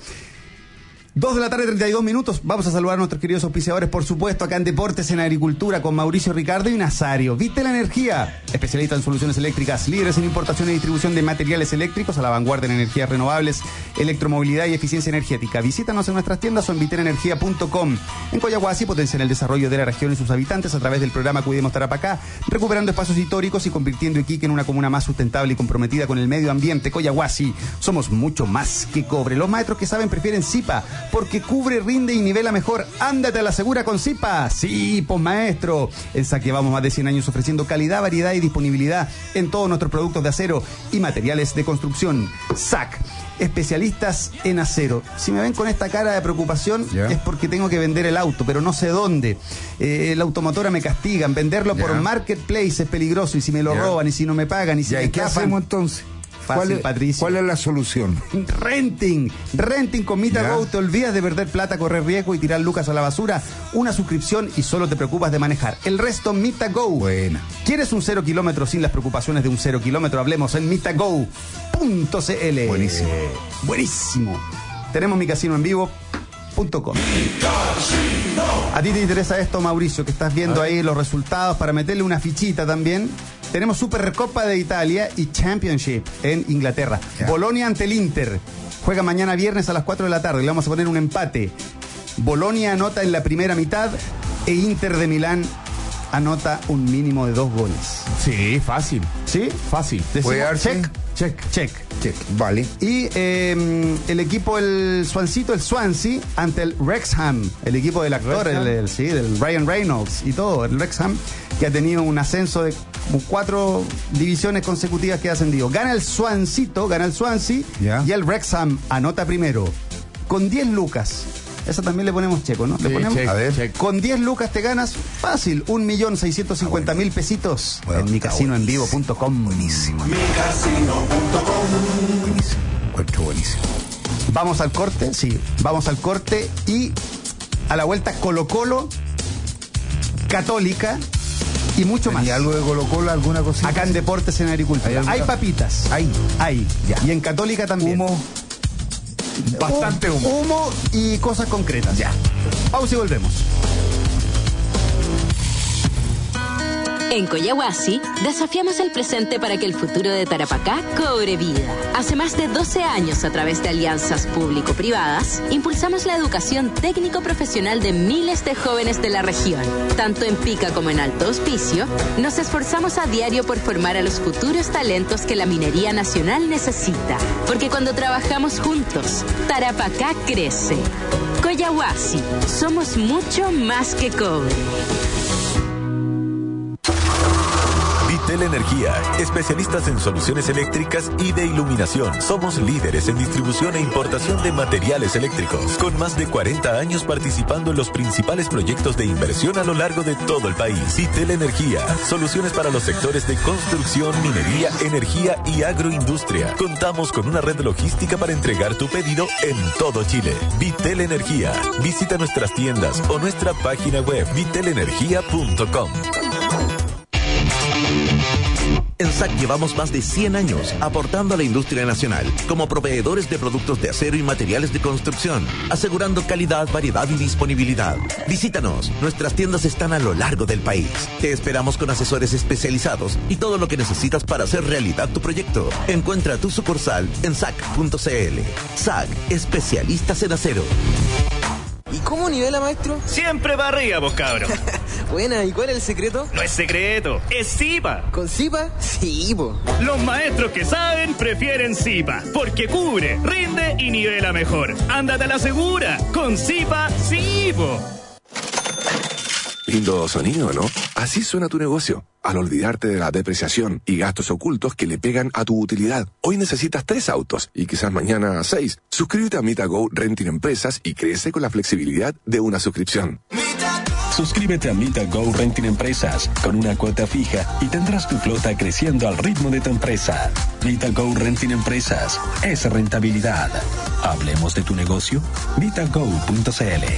Dos de la tarde, treinta y dos minutos. Vamos a saludar a nuestros queridos auspiciadores, por supuesto, acá en Deportes, en Agricultura, con Mauricio Ricardo y Nazario. Vite la Energía, especialista en soluciones eléctricas, líderes en importación y distribución de materiales eléctricos, a la vanguardia en energías renovables, electromovilidad y eficiencia energética. Visítanos en nuestras tiendas o en vitelaenergia punto com. En Coyahuasi potencian el desarrollo de la región y sus habitantes a través del programa Cuidemos Tarapacá, recuperando espacios históricos y convirtiendo Iquique en una comuna más sustentable y comprometida con el medio ambiente. Coyahuasi, somos mucho más que cobre. Los maestros que saben prefieren Zipa, porque cubre, rinde y nivela mejor. Ándate a la segura con Zipa. Sí, pues maestro. En Saque vamos más de cien años ofreciendo calidad, variedad y disponibilidad en todos nuestros productos de acero y materiales de construcción. S A C, especialistas en acero. Si me ven con esta cara de preocupación, Ya. es porque tengo que vender el auto, pero no sé dónde. Eh, la automotora me castigan. Venderlo Ya. por Marketplace es peligroso, y si me lo Ya. roban, y si no me pagan, y si Ya, me ¿y qué estafan. hacemos entonces? Fácil, ¿Cuál es, Patricio. ¿Cuál es la solución? Renting, renting con Mita Ya. Go. Te olvidas de perder plata, correr riesgo y tirar lucas a la basura. Una suscripción y solo te preocupas de manejar. El resto, Mita Go. Buena. ¿Quieres un cero kilómetro sin las preocupaciones de un cero kilómetro? Hablemos en mitago punto cl. Buenísimo. Buenísimo. Tenemos mi casino en vivo punto com. ¿A ti te interesa esto, Mauricio, que estás viendo ahí los resultados para meterle una fichita también? Tenemos Supercopa de Italia y Championship en Inglaterra. Ya. Bolonia ante el Inter. Juega mañana viernes a las cuatro de la tarde. Le vamos a poner un empate. Bolonia anota en la primera mitad e Inter de Milán anota un mínimo de dos goles. Sí, fácil. ¿Sí? Fácil. Decimos ¿Puede darse? check, Check. Check. Check, vale. Y eh, el equipo, el Swansito, el Swansea, ante el Wrexham, el equipo del actor, el, el- sí, del Ryan Reynolds y todo, el Wrexham, que ha tenido un ascenso de como cuatro divisiones consecutivas que ha ascendido. Gana el Swansito, gana el Swansea, Ya. y el Wrexham anota primero, con diez lucas. Esa también le ponemos checo, ¿no? Le Sí, ponemos. check, A ver. check. Con diez lucas te ganas fácil, un millón seiscientos cincuenta mil pesitos Bueno, en mi está casino en vivo punto com. Buenísimo. Buenísimo. Encuentro buenísimo. Vamos al corte, sí, vamos al corte y a la vuelta Colo Colo, Católica y mucho más. ¿Y algo de Colo Colo, alguna cosita? Acá en Deportes, en ¿Hay Agricultura. alguna? Hay papitas. Hay. Hay. Ya. Y en Católica también. Humo. Bastante humo. Humo y cosas concretas. Ya. Pausa y volvemos. En Coyahuasi, desafiamos el presente para que el futuro de Tarapacá cobre vida. Hace más de doce años, a través de alianzas público-privadas, impulsamos la educación técnico-profesional de miles de jóvenes de la región. Tanto en Pica como en Alto Hospicio, nos esforzamos a diario por formar a los futuros talentos que la minería nacional necesita. Porque cuando trabajamos juntos, Tarapacá crece. Coyahuasi, somos mucho más que cobre. Vitel Energía, especialistas en soluciones eléctricas y de iluminación. Somos líderes en distribución e importación de materiales eléctricos, con más de cuarenta años participando en los principales proyectos de inversión a lo largo de todo el país. Vitel Energía, soluciones para los sectores de construcción, minería, energía y agroindustria. Contamos con una red logística para entregar tu pedido en todo Chile. Vitel Energía. Visita nuestras tiendas o nuestra página web vitel energía punto com. En S A C llevamos más de cien años aportando a la industria nacional como proveedores de productos de acero y materiales de construcción, asegurando calidad, variedad y disponibilidad. Visítanos, nuestras tiendas están a lo largo del país. Te esperamos con asesores especializados y todo lo que necesitas para hacer realidad tu proyecto. Encuentra tu sucursal en S A C punto C L. S A C, especialistas en acero. ¿Y cómo nivela, maestro? Siempre para arriba, vos cabros. Buena, ¿y cuál es el secreto? No es secreto, es Zipa. ¿Con Zipa? Sí, po. Los maestros que saben prefieren Zipa, porque cubre, rinde y nivela mejor. Ándate a la segura, con Zipa, sí, po. Lindo sonido, ¿no? Así suena tu negocio, al olvidarte de la depreciación y gastos ocultos que le pegan a tu utilidad. Hoy necesitas tres autos y quizás mañana seis. Suscríbete a MitaGo Renting Empresas y crece con la flexibilidad de una suscripción. Suscríbete a MitaGo Renting Empresas con una cuota fija y tendrás tu flota creciendo al ritmo de tu empresa. MitaGo Renting Empresas es rentabilidad. Hablemos de tu negocio. mitago punto c l.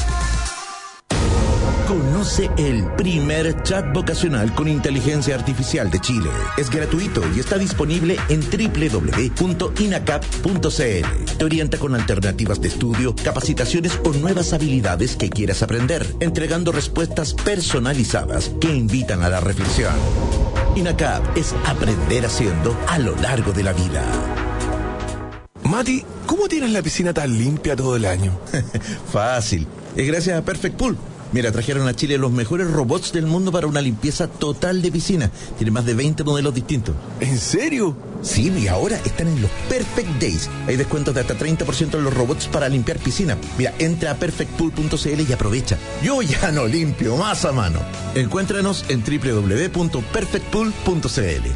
Conoce el primer chat vocacional con inteligencia artificial de Chile. Es gratuito y está disponible en doble u doble u doble u punto inacap punto c l. Te orienta con alternativas de estudio, capacitaciones o nuevas habilidades que quieras aprender, entregando respuestas personalizadas que invitan a la reflexión. INACAP es aprender haciendo a lo largo de la vida. Mati, ¿cómo tienes la piscina tan limpia todo el año? Fácil. Es gracias a Perfect Pool. Mira, trajeron a Chile los mejores robots del mundo para una limpieza total de piscina. Tiene más de veinte modelos distintos. ¿En serio? Sí, y ahora están en los Perfect Days. Hay descuentos de hasta treinta por ciento en los robots para limpiar piscina. Mira, entra a perfect pool punto c l y aprovecha. Yo ya no limpio más a mano. Encuéntranos en doble u doble u doble u punto perfect pool punto c l.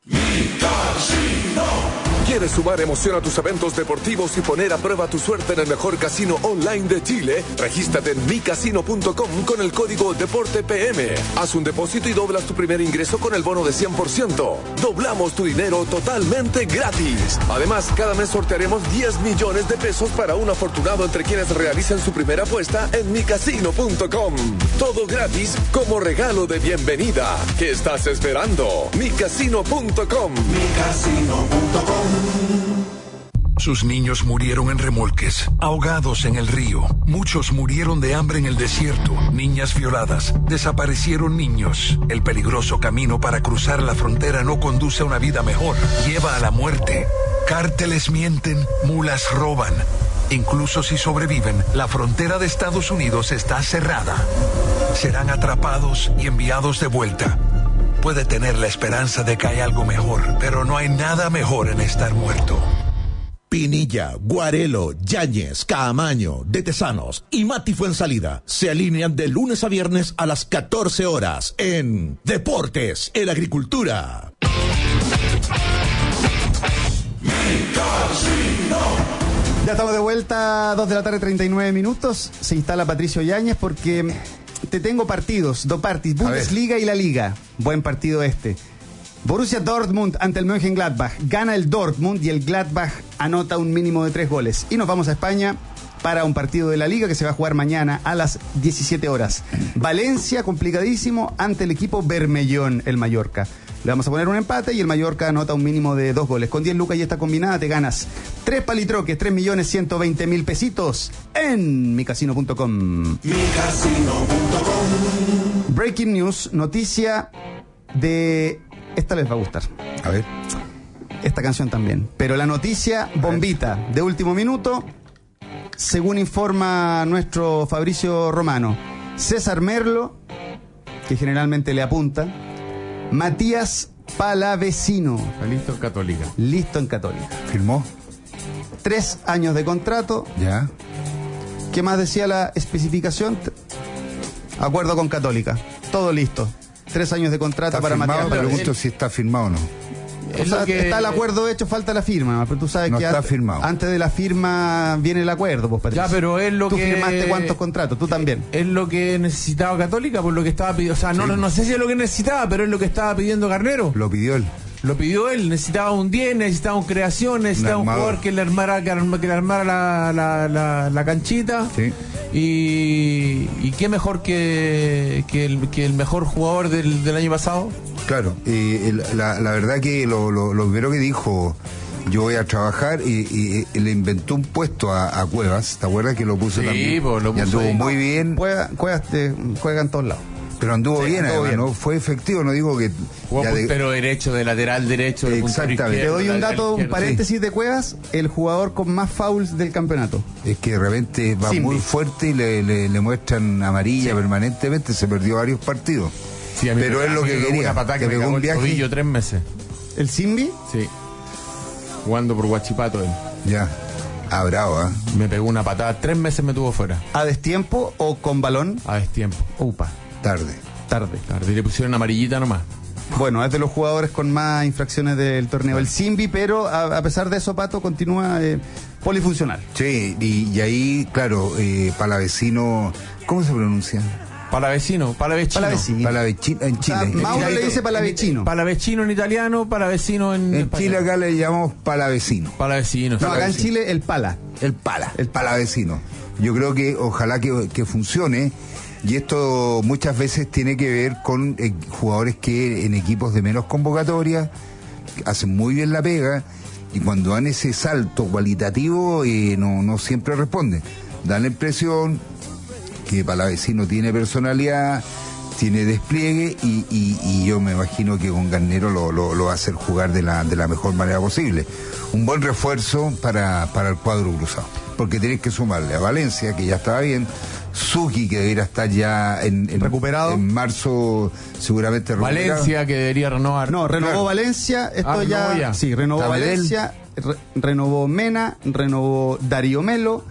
¿Quieres sumar emoción a tus eventos deportivos y poner a prueba tu suerte en el mejor casino online de Chile? Regístrate en mi casino punto com con el código DEPORTEPM. Haz un depósito y doblas tu primer ingreso con el bono de cien por ciento. Doblamos tu dinero totalmente gratis. Además, cada mes sortearemos diez millones de pesos para un afortunado entre quienes realicen su primera apuesta en mi casino punto com. Todo gratis como regalo de bienvenida. ¿Qué estás esperando? mi casino punto com. mi casino punto com. Sus niños murieron en remolques, ahogados en el río. Muchos murieron de hambre en el desierto. Niñas violadas. Desaparecieron niños. El peligroso camino para cruzar la frontera no conduce a una vida mejor. Lleva a la muerte. Cárteles mienten, mulas roban. Incluso si sobreviven, la frontera de Estados Unidos está cerrada. Serán atrapados y enviados de vuelta. puede tener la esperanza de que hay algo mejor, pero no hay nada mejor en estar muerto. Pinilla, Guarelo, Yáñez, Caamaño, De Tesanos y Mati Fuensalida se alinean de lunes a viernes a las catorce horas en Deportes, el Agricultura. Ya estamos de vuelta, dos de la tarde, treinta y nueve minutos. Se instala Patricio Yáñez porque te tengo partidos, dos partis, Bundesliga y la Liga. Buen partido este. Borussia Dortmund ante el Mönchengladbach. Gana el Dortmund y el Gladbach anota un mínimo de tres goles. Y nos vamos a España para un partido de la Liga que se va a jugar mañana a las diecisiete horas. Valencia, complicadísimo, ante el equipo Bermellón, el Mallorca. Le vamos a poner un empate y el Mallorca anota un mínimo de dos goles. Con diez lucas y esta combinada te ganas tres palitroques, tres millones ciento veinte mil pesitos en mi casino punto com. mi casino punto com. Breaking news, noticia de... Esta les va a gustar. A ver. Esta canción también. Pero la noticia bombita de último minuto, según informa nuestro Fabricio Romano, César Merlo, que generalmente le apunta, Matías Palavecino. Está listo en Católica. Listo en Católica. ¿Firmó? Tres años de contrato. Ya. ¿Qué más decía la especificación? Acuerdo con Católica. Todo listo. Tres años de contrato para Matías. Me pregunto el, si está firmado o no. O sea, que... está el acuerdo hecho, falta la firma, pero tú sabes no que está antes, firmado. antes de la firma viene el acuerdo, pues, Patricio. Ya, pero es lo tú que... Tú firmaste cuántos contratos, tú también. Es lo que necesitaba Católica, por lo que estaba pidiendo, o sea, no, sí. no, no sé si es lo que necesitaba, pero es lo que estaba pidiendo Garnero. Lo pidió él. Lo pidió él, necesitaba un diez, necesitaba un creación, necesitaba un, un jugador que le armara, que, arma, que le armara la, la, la, la canchita. Sí. Y, y qué mejor que, que, el, que el mejor jugador del, del año pasado. Claro, eh, el, la, la verdad que lo, lo, lo primero que dijo, yo voy a trabajar, y, y, y le inventó un puesto a, a Cuevas, ¿te acuerdas que lo puso sí, también? Pues, lo puso y anduvo ahí. muy bien. Cuevas, Cuevas te, juega en todos lados. Pero anduvo sí, bien, además, bien. ¿no? Fue efectivo, no digo que... Jugó de... pero derecho, de lateral derecho, de exactamente. Te doy un dato, izquierdo, un paréntesis sí. de Cuevas, el jugador con más fouls del campeonato. Es que de repente va Simbi. muy fuerte y le, le, le muestran amarilla sí. permanentemente, se perdió varios partidos. Sí, a mí pero me, es lo que quería. Una patada que que pegó me un viaje. Tobillo tres meses. ¿El Simbi? Sí. Jugando por Huachipato él. Ya. Ah, bravo, ¿eh? Me pegó una patada, tres meses me tuvo fuera. ¿A destiempo o con balón? A destiempo. Upa. Tarde. Tarde. Tarde. Y le pusieron amarillita nomás. Bueno, es de los jugadores con más infracciones del torneo, el Simbi, pero a, a pesar de eso, Pato, continúa eh, polifuncional. Sí, y, y ahí, claro, eh, Palavecino, ¿cómo se pronuncia? Palavecino, Palavecino. Palavecino. Palavecino en Chile. O sea, Mauro le dice Palavecino. Palavecino en italiano, Palavecino en En español. Chile acá le llamamos Palavecino. Palavecino. No, acá en Chile el Pala. El Pala, el Palavecino. Yo creo que ojalá que, que funcione. Y esto muchas veces tiene que ver con eh, jugadores que en equipos de menos convocatoria hacen muy bien la pega y cuando dan ese salto cualitativo eh, no, no siempre responden. Dan la impresión que Palavecino tiene personalidad, tiene despliegue y, y, y yo me imagino que con Garnero lo, lo, lo va a hacer jugar de la, de la mejor manera posible. Un buen refuerzo para, para el cuadro cruzado, porque tenés que sumarle a Valencia, que ya estaba bien, Suki, que debería estar ya en, en recuperado en marzo, seguramente recuperado. Valencia, que debería renovar. No, renovó claro. Valencia, esto ah, ya, renovó ya. Sí, renovó Tabedel. Valencia, re, renovó Mena, renovó Darío Melo,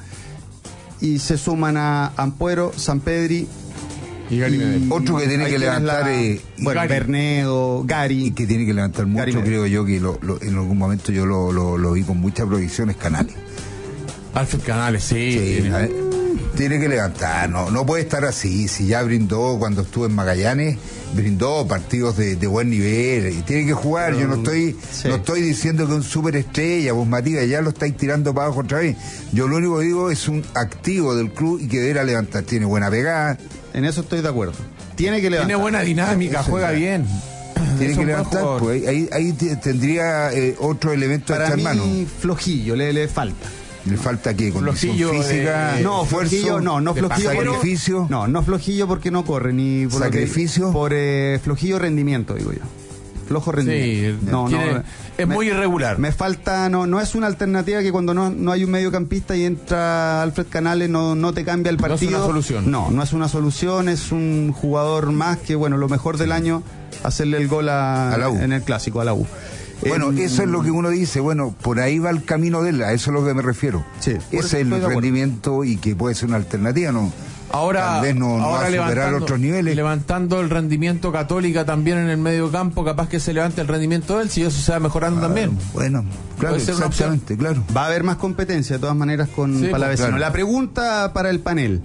y se suman a Ampuero, Sampedri y Gary Medel. Otro que tiene que levantar la, eh, bueno, Gary. Bernedo, Gary. Y que tiene que levantar mucho, creo yo, que lo, lo, en algún momento yo lo, lo, lo vi con mucha proyección, es Canales. Alfred Canales, sí. Sí, tiene. tiene que levantar, no, no puede estar así. Si ya brindó cuando estuvo en Magallanes, brindó partidos de, de buen nivel y tiene que jugar. Yo no estoy sí. no estoy diciendo que un superestrella, vos Matías, ya lo estáis tirando para abajo otra vez. Yo lo único que digo es un activo del club y que deberá levantar. Tiene buena pegada. En eso estoy de acuerdo. Tiene que levantar. Tiene buena dinámica, eso juega ya. bien. Tiene es que levantar, pues ahí, ahí tendría eh, otro elemento para de mí, mano. flojillo, le, le falta. Le falta que condición Flojillo física, de... no, esfuerzo, flojillo, no, no flojillo, sacrificio, porque, no, no flojillo porque no corre ni por sacrificio, lo que, por eh, flojillo rendimiento, digo yo. flojo rendimiento. Sí, no, tiene- no, es me- muy irregular. Me falta, no, no es una alternativa que cuando no, no hay un mediocampista y entra Alfred Canales no, no te cambia el No es partido. una solución. No, no es una solución, es un jugador más que, bueno, lo mejor del año, hacerle el gol a, A la U. en el clásico, a la U. Bueno, Eh, eso es lo que uno dice, bueno, por ahí va el camino de él, a eso es lo que me refiero. Sí, por Ese eso es el estoy de acuerdo. rendimiento y que puede ser una alternativa, ¿no? Ahora, Tal vez no, no ahora va a superar levantando- otros niveles. Levantando el rendimiento Católica también en el medio campo, capaz que se levante el rendimiento de él, si eso se va mejorando Ah, también. Bueno, claro, Puede ser una opción. exactamente, claro. Va a haber más competencia de todas maneras con Sí, Palavecino. claro. La pregunta para el panel.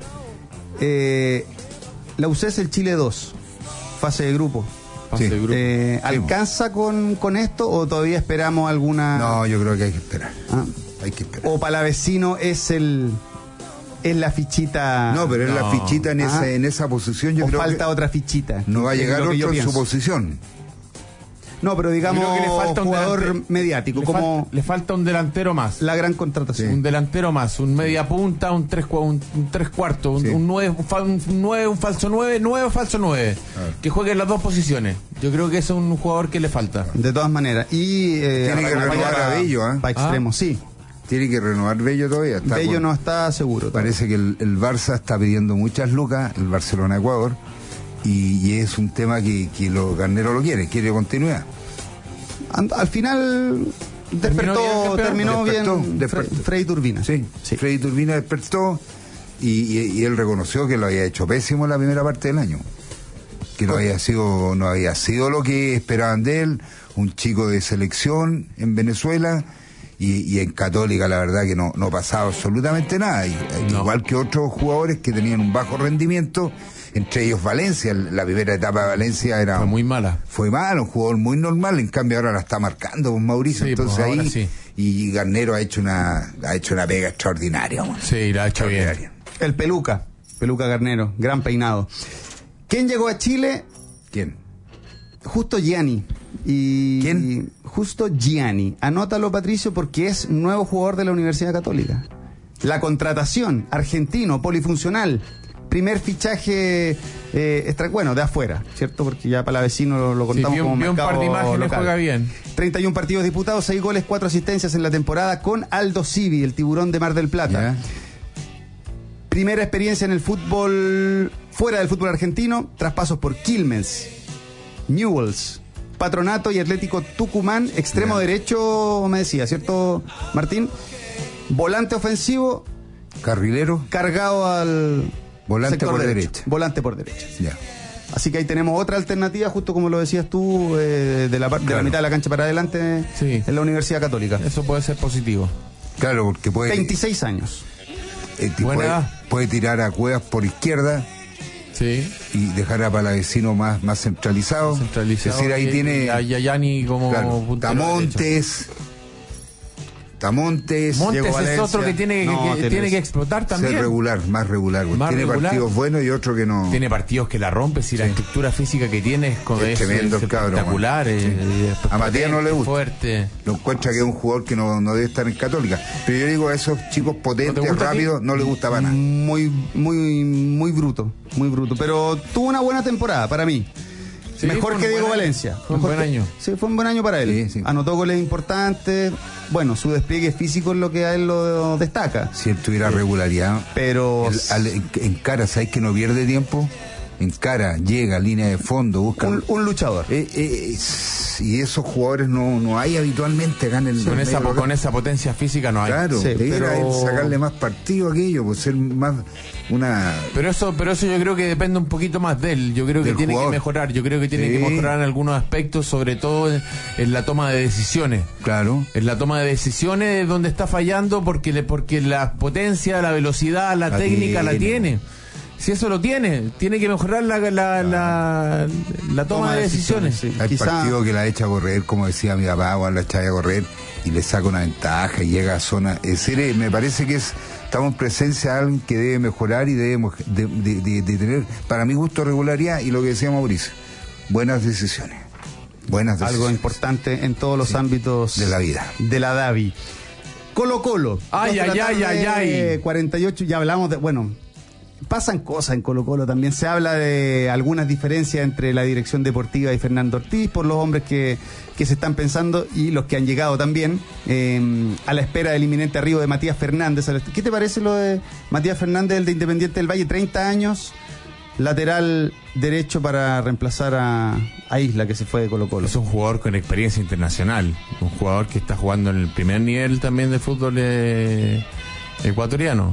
Eh, la U C S el Chile dos, fase de grupo. Pase Sí. de grupo. Eh, ¿Alcanza con, con esto o todavía esperamos alguna...? No, yo creo que hay que esperar. Ah. Hay que esperar. ¿O Palavecino es el es la fichita? No, pero es la No. fichita en, Ah. esa, en esa posición, yo ¿O creo falta que otra fichita? no va a Es llegar lo que yo otro en su pienso. posición. No, pero digamos Yo creo que le falta un jugador delante- mediático, le, como falta, le falta un delantero más. la gran contratación. Un delantero más, un media punta, un tres, cua- un, un tres cuartos, un, Sí. un nueve, un, fa- un nueve, un falso nueve, nueve falso nueve, Ah. que juegue en las dos posiciones. Yo creo que ese es un jugador que le falta. De todas maneras. Y eh, Tiene que acompañar renovar a Bello, ¿ah? Para extremos, sí. Tiene que renovar Bello todavía. Está Bello por- no está seguro. todavía. Parece que el, el Barça está pidiendo muchas lucas, el Barcelona-Ecuador, y, y es un tema que, que los Garneros lo quieren, quiere continuidad. An- Al final Terminó despertó, bien, campeón. terminó Despertó, bien despertó. Fre- Freddy Turbina. Sí, Freddy Turbina despertó y, y- y él reconoció que lo había hecho pésimo en la primera parte del año. Que no había sido, no había sido lo que esperaban de él, un chico de selección en Venezuela y, y en Católica la verdad que no, no pasaba absolutamente nada. Y- No. Igual que otros jugadores que tenían un bajo rendimiento, entre ellos Valencia, la primera etapa de Valencia era Fue muy mala. fue malo, un jugador muy normal, en cambio ahora la está marcando con Mauricio, Sí, entonces pues, ahora ahí sí. y Garnero ha hecho una ha hecho una pega extraordinaria. man. Sí, la ha hecho bien. Extraordinaria. El Peluca, Peluca Garnero, gran peinado. ¿Quién llegó a Chile? ¿Quién? Justo Gianni. Y ¿Quién? Justo Gianni. Anótalo, Patricio, porque es nuevo jugador de la Universidad Católica. La contratación, argentino, polifuncional. Primer fichaje, eh, extra- bueno, de afuera, ¿cierto? Porque ya Palavecino lo, lo Sí, contamos vio, como vio un mercado par de imágenes, local. juega bien. treinta y un partidos disputados, seis goles, cuatro asistencias en la temporada con Aldo Civi, el tiburón de Mar del Plata. Ya. Primera experiencia en el fútbol, fuera del fútbol argentino, traspasos por Quilmes, Newells, Patronato y Atlético Tucumán, extremo Ya. derecho, me decía, ¿cierto, Martín? Volante ofensivo, Carrilero, cargado al Volante sector por derecho. derecha. Volante por derecha. ya. Así que ahí tenemos otra alternativa, justo como lo decías tú, eh, de, la, par- de la Claro. mitad de la cancha para adelante Sí. en la Universidad Católica. Eso puede ser positivo. Claro, porque puede veintiséis años. eh, Buena puede, edad. puede tirar a Cuevas por izquierda Sí. y dejar a Palavecino más más centralizado. Centralizado. Es decir, ahí y- tiene y a Yayani como claro, puntero derecho. Tamontes, Tamontes, Montes Diego es Valencia. otro que tiene que, No, que tiene tiene eso. que explotar también. Ser regular, más regular. porque Más tiene regular. partidos buenos y otro que no. Tiene partidos que la rompe, si la estructura física que tiene es, como- Es es- tremendo es el cabro, espectacular. man. es- Sí. es A Matías no le gusta. Fuerte. Lo encuentra que es un jugador que no, no debe estar en Católica. Pero yo digo, a esos chicos potentes, gusta a ti? rápidos, no les gusta para nada. Muy, muy, muy bruto, muy bruto. Pero tuvo una buena temporada para mí. Sí, Mejor fue un que Diego buen año. Valencia. Fue un Mejor buen que- año. Sí, fue un buen año para él. Sí, sí. Anotó goles importantes. Bueno, su despliegue físico es lo que a él lo destaca. Si él tuviera regularidad, Pero él, al- en, en cara, ¿sabes que no pierde tiempo? En cara, llega, línea de fondo, busca. un, un luchador. Eh, eh, es- y esos jugadores no, no hay habitualmente acá en el Con esa, medio con local. esa potencia física no hay. Claro, Sí, era pero- él sacarle más partido a aquello, pues ser más una. Pero eso, pero eso yo creo que depende un poquito más de él. Yo creo que Del tiene jugador. que mejorar. Yo creo que tiene Sí. que mejorar en algunos aspectos, sobre todo en, en la toma de decisiones. Claro. En la toma de decisiones es donde está fallando porque le, porque la potencia, la velocidad, la, La técnica la tiene. tiene. Si eso lo tiene, tiene que mejorar la, la, la, la toma, de decisiones. sí. Hay Quizá- partidos que la echa a correr, como decía mi papá, o la echa a correr y le saca una ventaja y llega a zona. Es decir, eh, me parece que es estamos en presencia de alguien que debe mejorar y debe moj- de, de- de- de tener, para mi gusto, regularidad y lo que decía Mauricio, buenas decisiones. Buenas decisiones. Algo importante en todos los Sí, ámbitos de la vida. De la Davi. Colo Colo. Ay, dos de la ay, ay, tarde, ay, ay. cuarenta y ocho, ya hablamos de, bueno, pasan cosas en Colo-Colo también. Se habla de algunas diferencias entre la dirección deportiva y Fernando Ortiz por los hombres que, que se están pensando y los que han llegado también eh, a la espera del inminente arribo de Matías Fernández. ¿Qué te parece lo de Matías Fernández, el de Independiente del Valle? treinta años, lateral derecho para reemplazar a, a Isla, que se fue de Colo-Colo. Es un jugador con experiencia internacional, un jugador que está jugando en el primer nivel también del fútbol eh, ecuatoriano.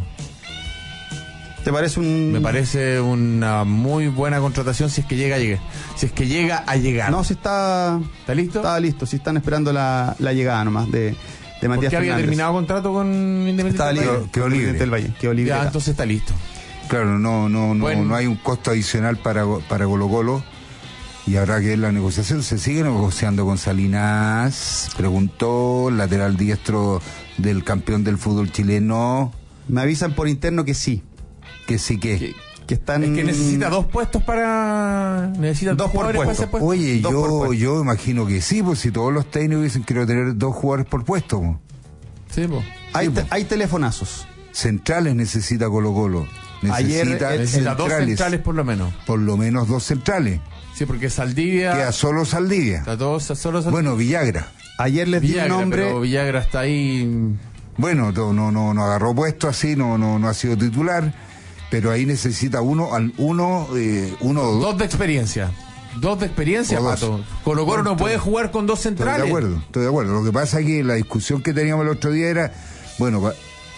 ¿Te parece un...? Me parece una muy buena contratación si es que llega a llegar. Si es que llega a llegar. No, si está... ¿Está listo? Está listo, si están esperando la, la llegada nomás de, de Matías Fernández. ¿Por qué había terminado contrato con Independiente Estaba del Valle? libre, quedó libre del Valle. Quedó libre. Ya, entonces está listo. Claro, no, no, no, Bueno. no hay un costo adicional para, para Colo-Colo y habrá que ver la negociación. Se sigue negociando con Salinas, preguntó, lateral diestro del campeón del fútbol chileno. Me avisan por interno que sí. Que sí que... Que, que están... Es que necesita dos puestos para... Necesita Dos dos por jugadores para puesto. ese puesto. Oye, Dos por yo, puesto. yo imagino que sí, pues si todos los técnicos dicen que quiero tener dos jugadores por puesto. po. Sí, po. Hay, Sí, te- po. hay telefonazos. Centrales necesita Colo-Colo. Ayer, Necesita eh, Necesita dos centrales. centrales por lo menos. Por lo menos dos centrales. Sí, porque Saldivia... Queda solo Saldivia. Está todo, solo Saldivia. Bueno, Villagra. Ayer les di un Villagra, nombre... pero Villagra está ahí... Bueno, no, no, no, no agarró puesto así, no, no, no ha sido titular, pero ahí necesita uno, al uno, eh, uno o dos. Dos de experiencia. Dos de experiencia, O dos. Pato. Colo-Colo no puede jugar con dos Estoy centrales. de acuerdo, estoy de acuerdo. Lo que pasa es que la discusión que teníamos el otro día era, bueno, pa-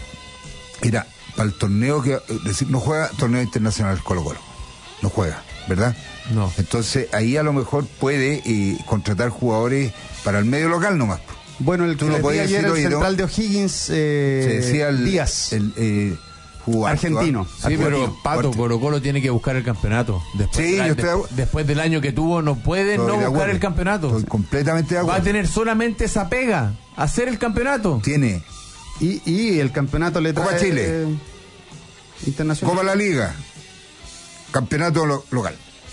era para el torneo que, es decir, no juega torneo internacional Colo-Colo, no juega, ¿verdad? No. Entonces ahí a lo mejor puede eh, contratar jugadores para el medio local nomás. Bueno, el Tú que no les di podías ayer, decir, el oye, central no. de O'Higgins, eh, Se decía el, Díaz, el eh, jugador argentino. Sí, pero Pato, Colo-Colo tiene que buscar el campeonato. Después, Sí, de la- yo estoy de de- acuerdo. después del año que tuvo, no puede Estoy no de buscar acuerdo. el campeonato. Estoy completamente de Va acuerdo. a tener solamente esa pega, hacer el campeonato. Tiene Y, y el campeonato le trae... Copa Chile. eh, internacional. Copa la Liga, campeonato lo- local.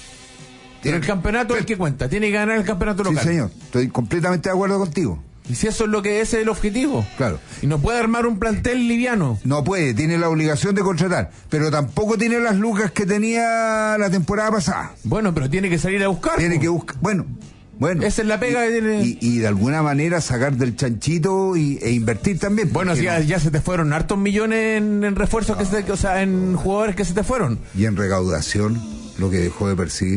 Pero el campeonato es el que cuenta, tiene que ganar el campeonato Sí, local. señor, estoy completamente de acuerdo contigo. Y si eso es lo que ese es el objetivo. Claro. Y no puede armar un plantel liviano. No puede, tiene la obligación de contratar, pero tampoco tiene las lucas que tenía la temporada pasada. Bueno, pero tiene que salir a buscar. Tiene po. que buscar, bueno, bueno. Esa es la pega y, que tiene. Y, y de alguna manera sacar del chanchito y, e invertir también. Bueno, porque si ya, no- ya se te fueron hartos millones en, en refuerzos, que se te- o sea, en jugadores que se te fueron. Y en recaudación, lo que dejó de percibir,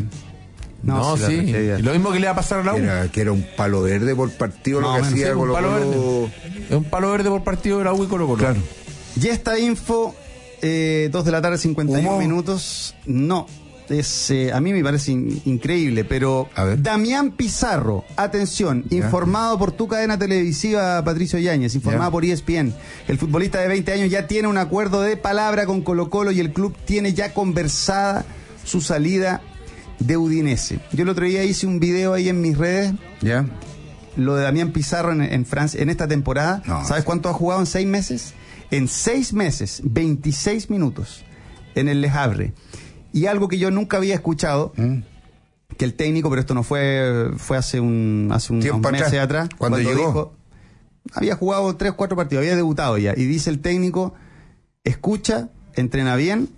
No, si la sí. tragedia. Y lo mismo que le va a pasar a la U. que era, que era un palo verde por partido Más lo o que menos, hacía Sí, un Colo palo Colo. verde. Es un palo verde por partido de la U y Colo-Colo. Claro. Y esta info, eh, dos de la tarde, cincuenta y uno ¿Humo? minutos. No, es eh, a mí me parece in- increíble, pero A ver. Damián Pizarro, atención, Ya. informado por tu cadena televisiva, Patricio Yáñez, informado Ya. por E S P N. El futbolista de veinte años ya tiene un acuerdo de palabra con Colo-Colo y el club tiene ya conversada su salida de Udinese. Yo el otro día hice un video ahí en mis redes, ¿Ya? lo de Damián Pizarro en, en Francia, en esta temporada. No, ¿Sabes sí. cuánto ha jugado en seis meses? En seis meses, veintiséis minutos en el Le Havre. Y algo que yo nunca había escuchado, ¿Mm? que el técnico, pero esto no fue fue hace un hace unos Tiempo meses atrás, atrás, cuando llegó. dijo, había jugado tres, cuatro partidos, había debutado ya, y dice el técnico, escucha, entrena bien,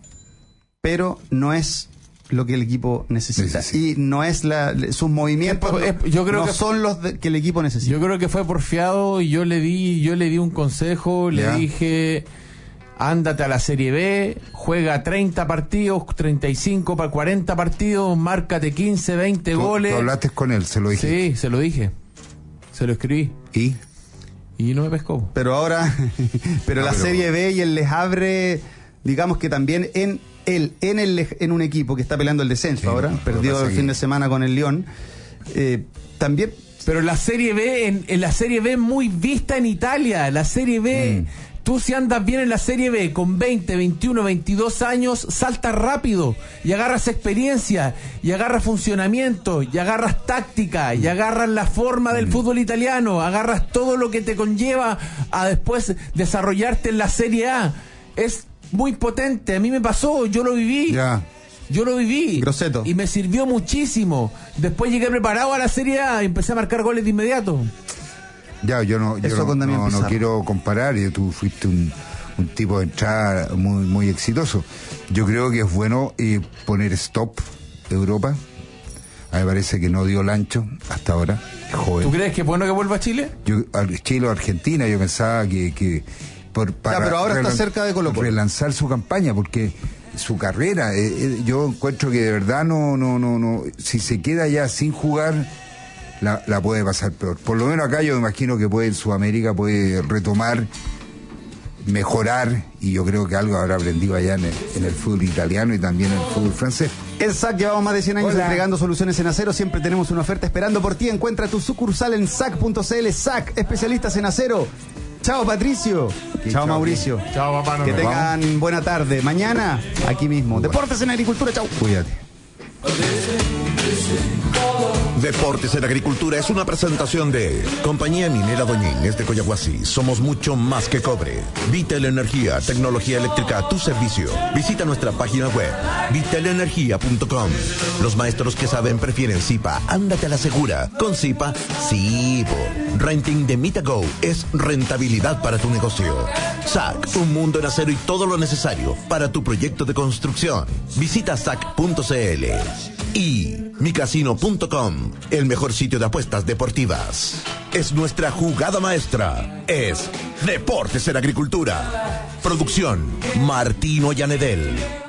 pero no es lo que el equipo necesita. Necesita. Y no es la, sus movimientos, Es- es- yo creo no que- son los de- que el equipo necesita. Yo creo que fue porfiado y yo le di, yo le di un consejo, le Ya. dije, ándate a la Serie B, juega treinta partidos, treinta y cinco para cuarenta partidos, márcate quince, veinte Tú- goles. tú hablaste con él, se lo dije. Sí, se lo dije. Se lo escribí. ¿Y? Y no me pescó. Pero ahora, pero No, la pero- Serie B y el Le Havre, digamos que también en el, en el Le- en un equipo que está peleando el descenso Sí, ahora, lo que perdió pasa el que- fin de semana con el León, eh, también Pero la Serie B, en, en la Serie B muy vista en Italia, la Serie B, Mm. tú si andas bien en la Serie B con veinte, veintiuno, veintidós años, saltas rápido y agarras experiencia, y agarras funcionamiento, y agarras táctica, y agarras la forma del fútbol italiano, agarras todo lo que te conlleva a después desarrollarte en la Serie A. Es muy potente, a mí me pasó, yo lo viví. Ya. Yo lo viví. Grosseto. Y me sirvió muchísimo. Después llegué preparado a la Serie A y empecé a marcar goles de inmediato. Ya, yo no, yo Eso no, con Damián no, no Pizarro. quiero comparar, yo, tú fuiste un, un tipo de entrada muy, muy exitoso. Yo creo que es bueno eh, poner stop Europa. A mí me parece que no dio el ancho hasta ahora. Joven. ¿Tú crees que es bueno que vuelva a Chile? Yo, a Chile o Argentina, yo pensaba que, que por, para ya, pero ahora relan- está cerca de Colo-Colo. relanzar su campaña, porque su carrera, eh, eh, yo encuentro que de verdad no, no, no, no, si se queda ya sin jugar, la, la puede pasar peor. Por lo menos acá yo me imagino que puede en Sudamérica puede retomar, mejorar, y yo creo que algo habrá aprendido allá en el, en el fútbol italiano y también en el fútbol francés. En S A C llevamos más de cien años Hola. entregando soluciones en acero. Siempre tenemos una oferta esperando por ti. Encuentra tu sucursal en S A C punto C L. S A C, especialistas en acero. Chao, Patricio. Chao, chao, Mauricio. Chao, papá. Que nos vemos. tengan buena tarde. Mañana, aquí mismo. Deportes en Agricultura. Chao. Cuídate. Deportes en Agricultura es una presentación de Compañía Minera Doñínez de Coyahuasi. Somos mucho más que cobre. Vitel Energía, tecnología eléctrica a tu servicio. Visita nuestra página web, vitel energía punto com. Los maestros que saben prefieren Zipa. Ándate a la segura. Con Zipa, sí. po. Renting de Mitago es rentabilidad para tu negocio. S A C, un mundo en acero y todo lo necesario para tu proyecto de construcción. Visita S A C punto C L. Y mi casino punto com, el mejor sitio de apuestas deportivas. Es nuestra jugada maestra. Es Deportes en Agricultura. Producción Martino Llanedel.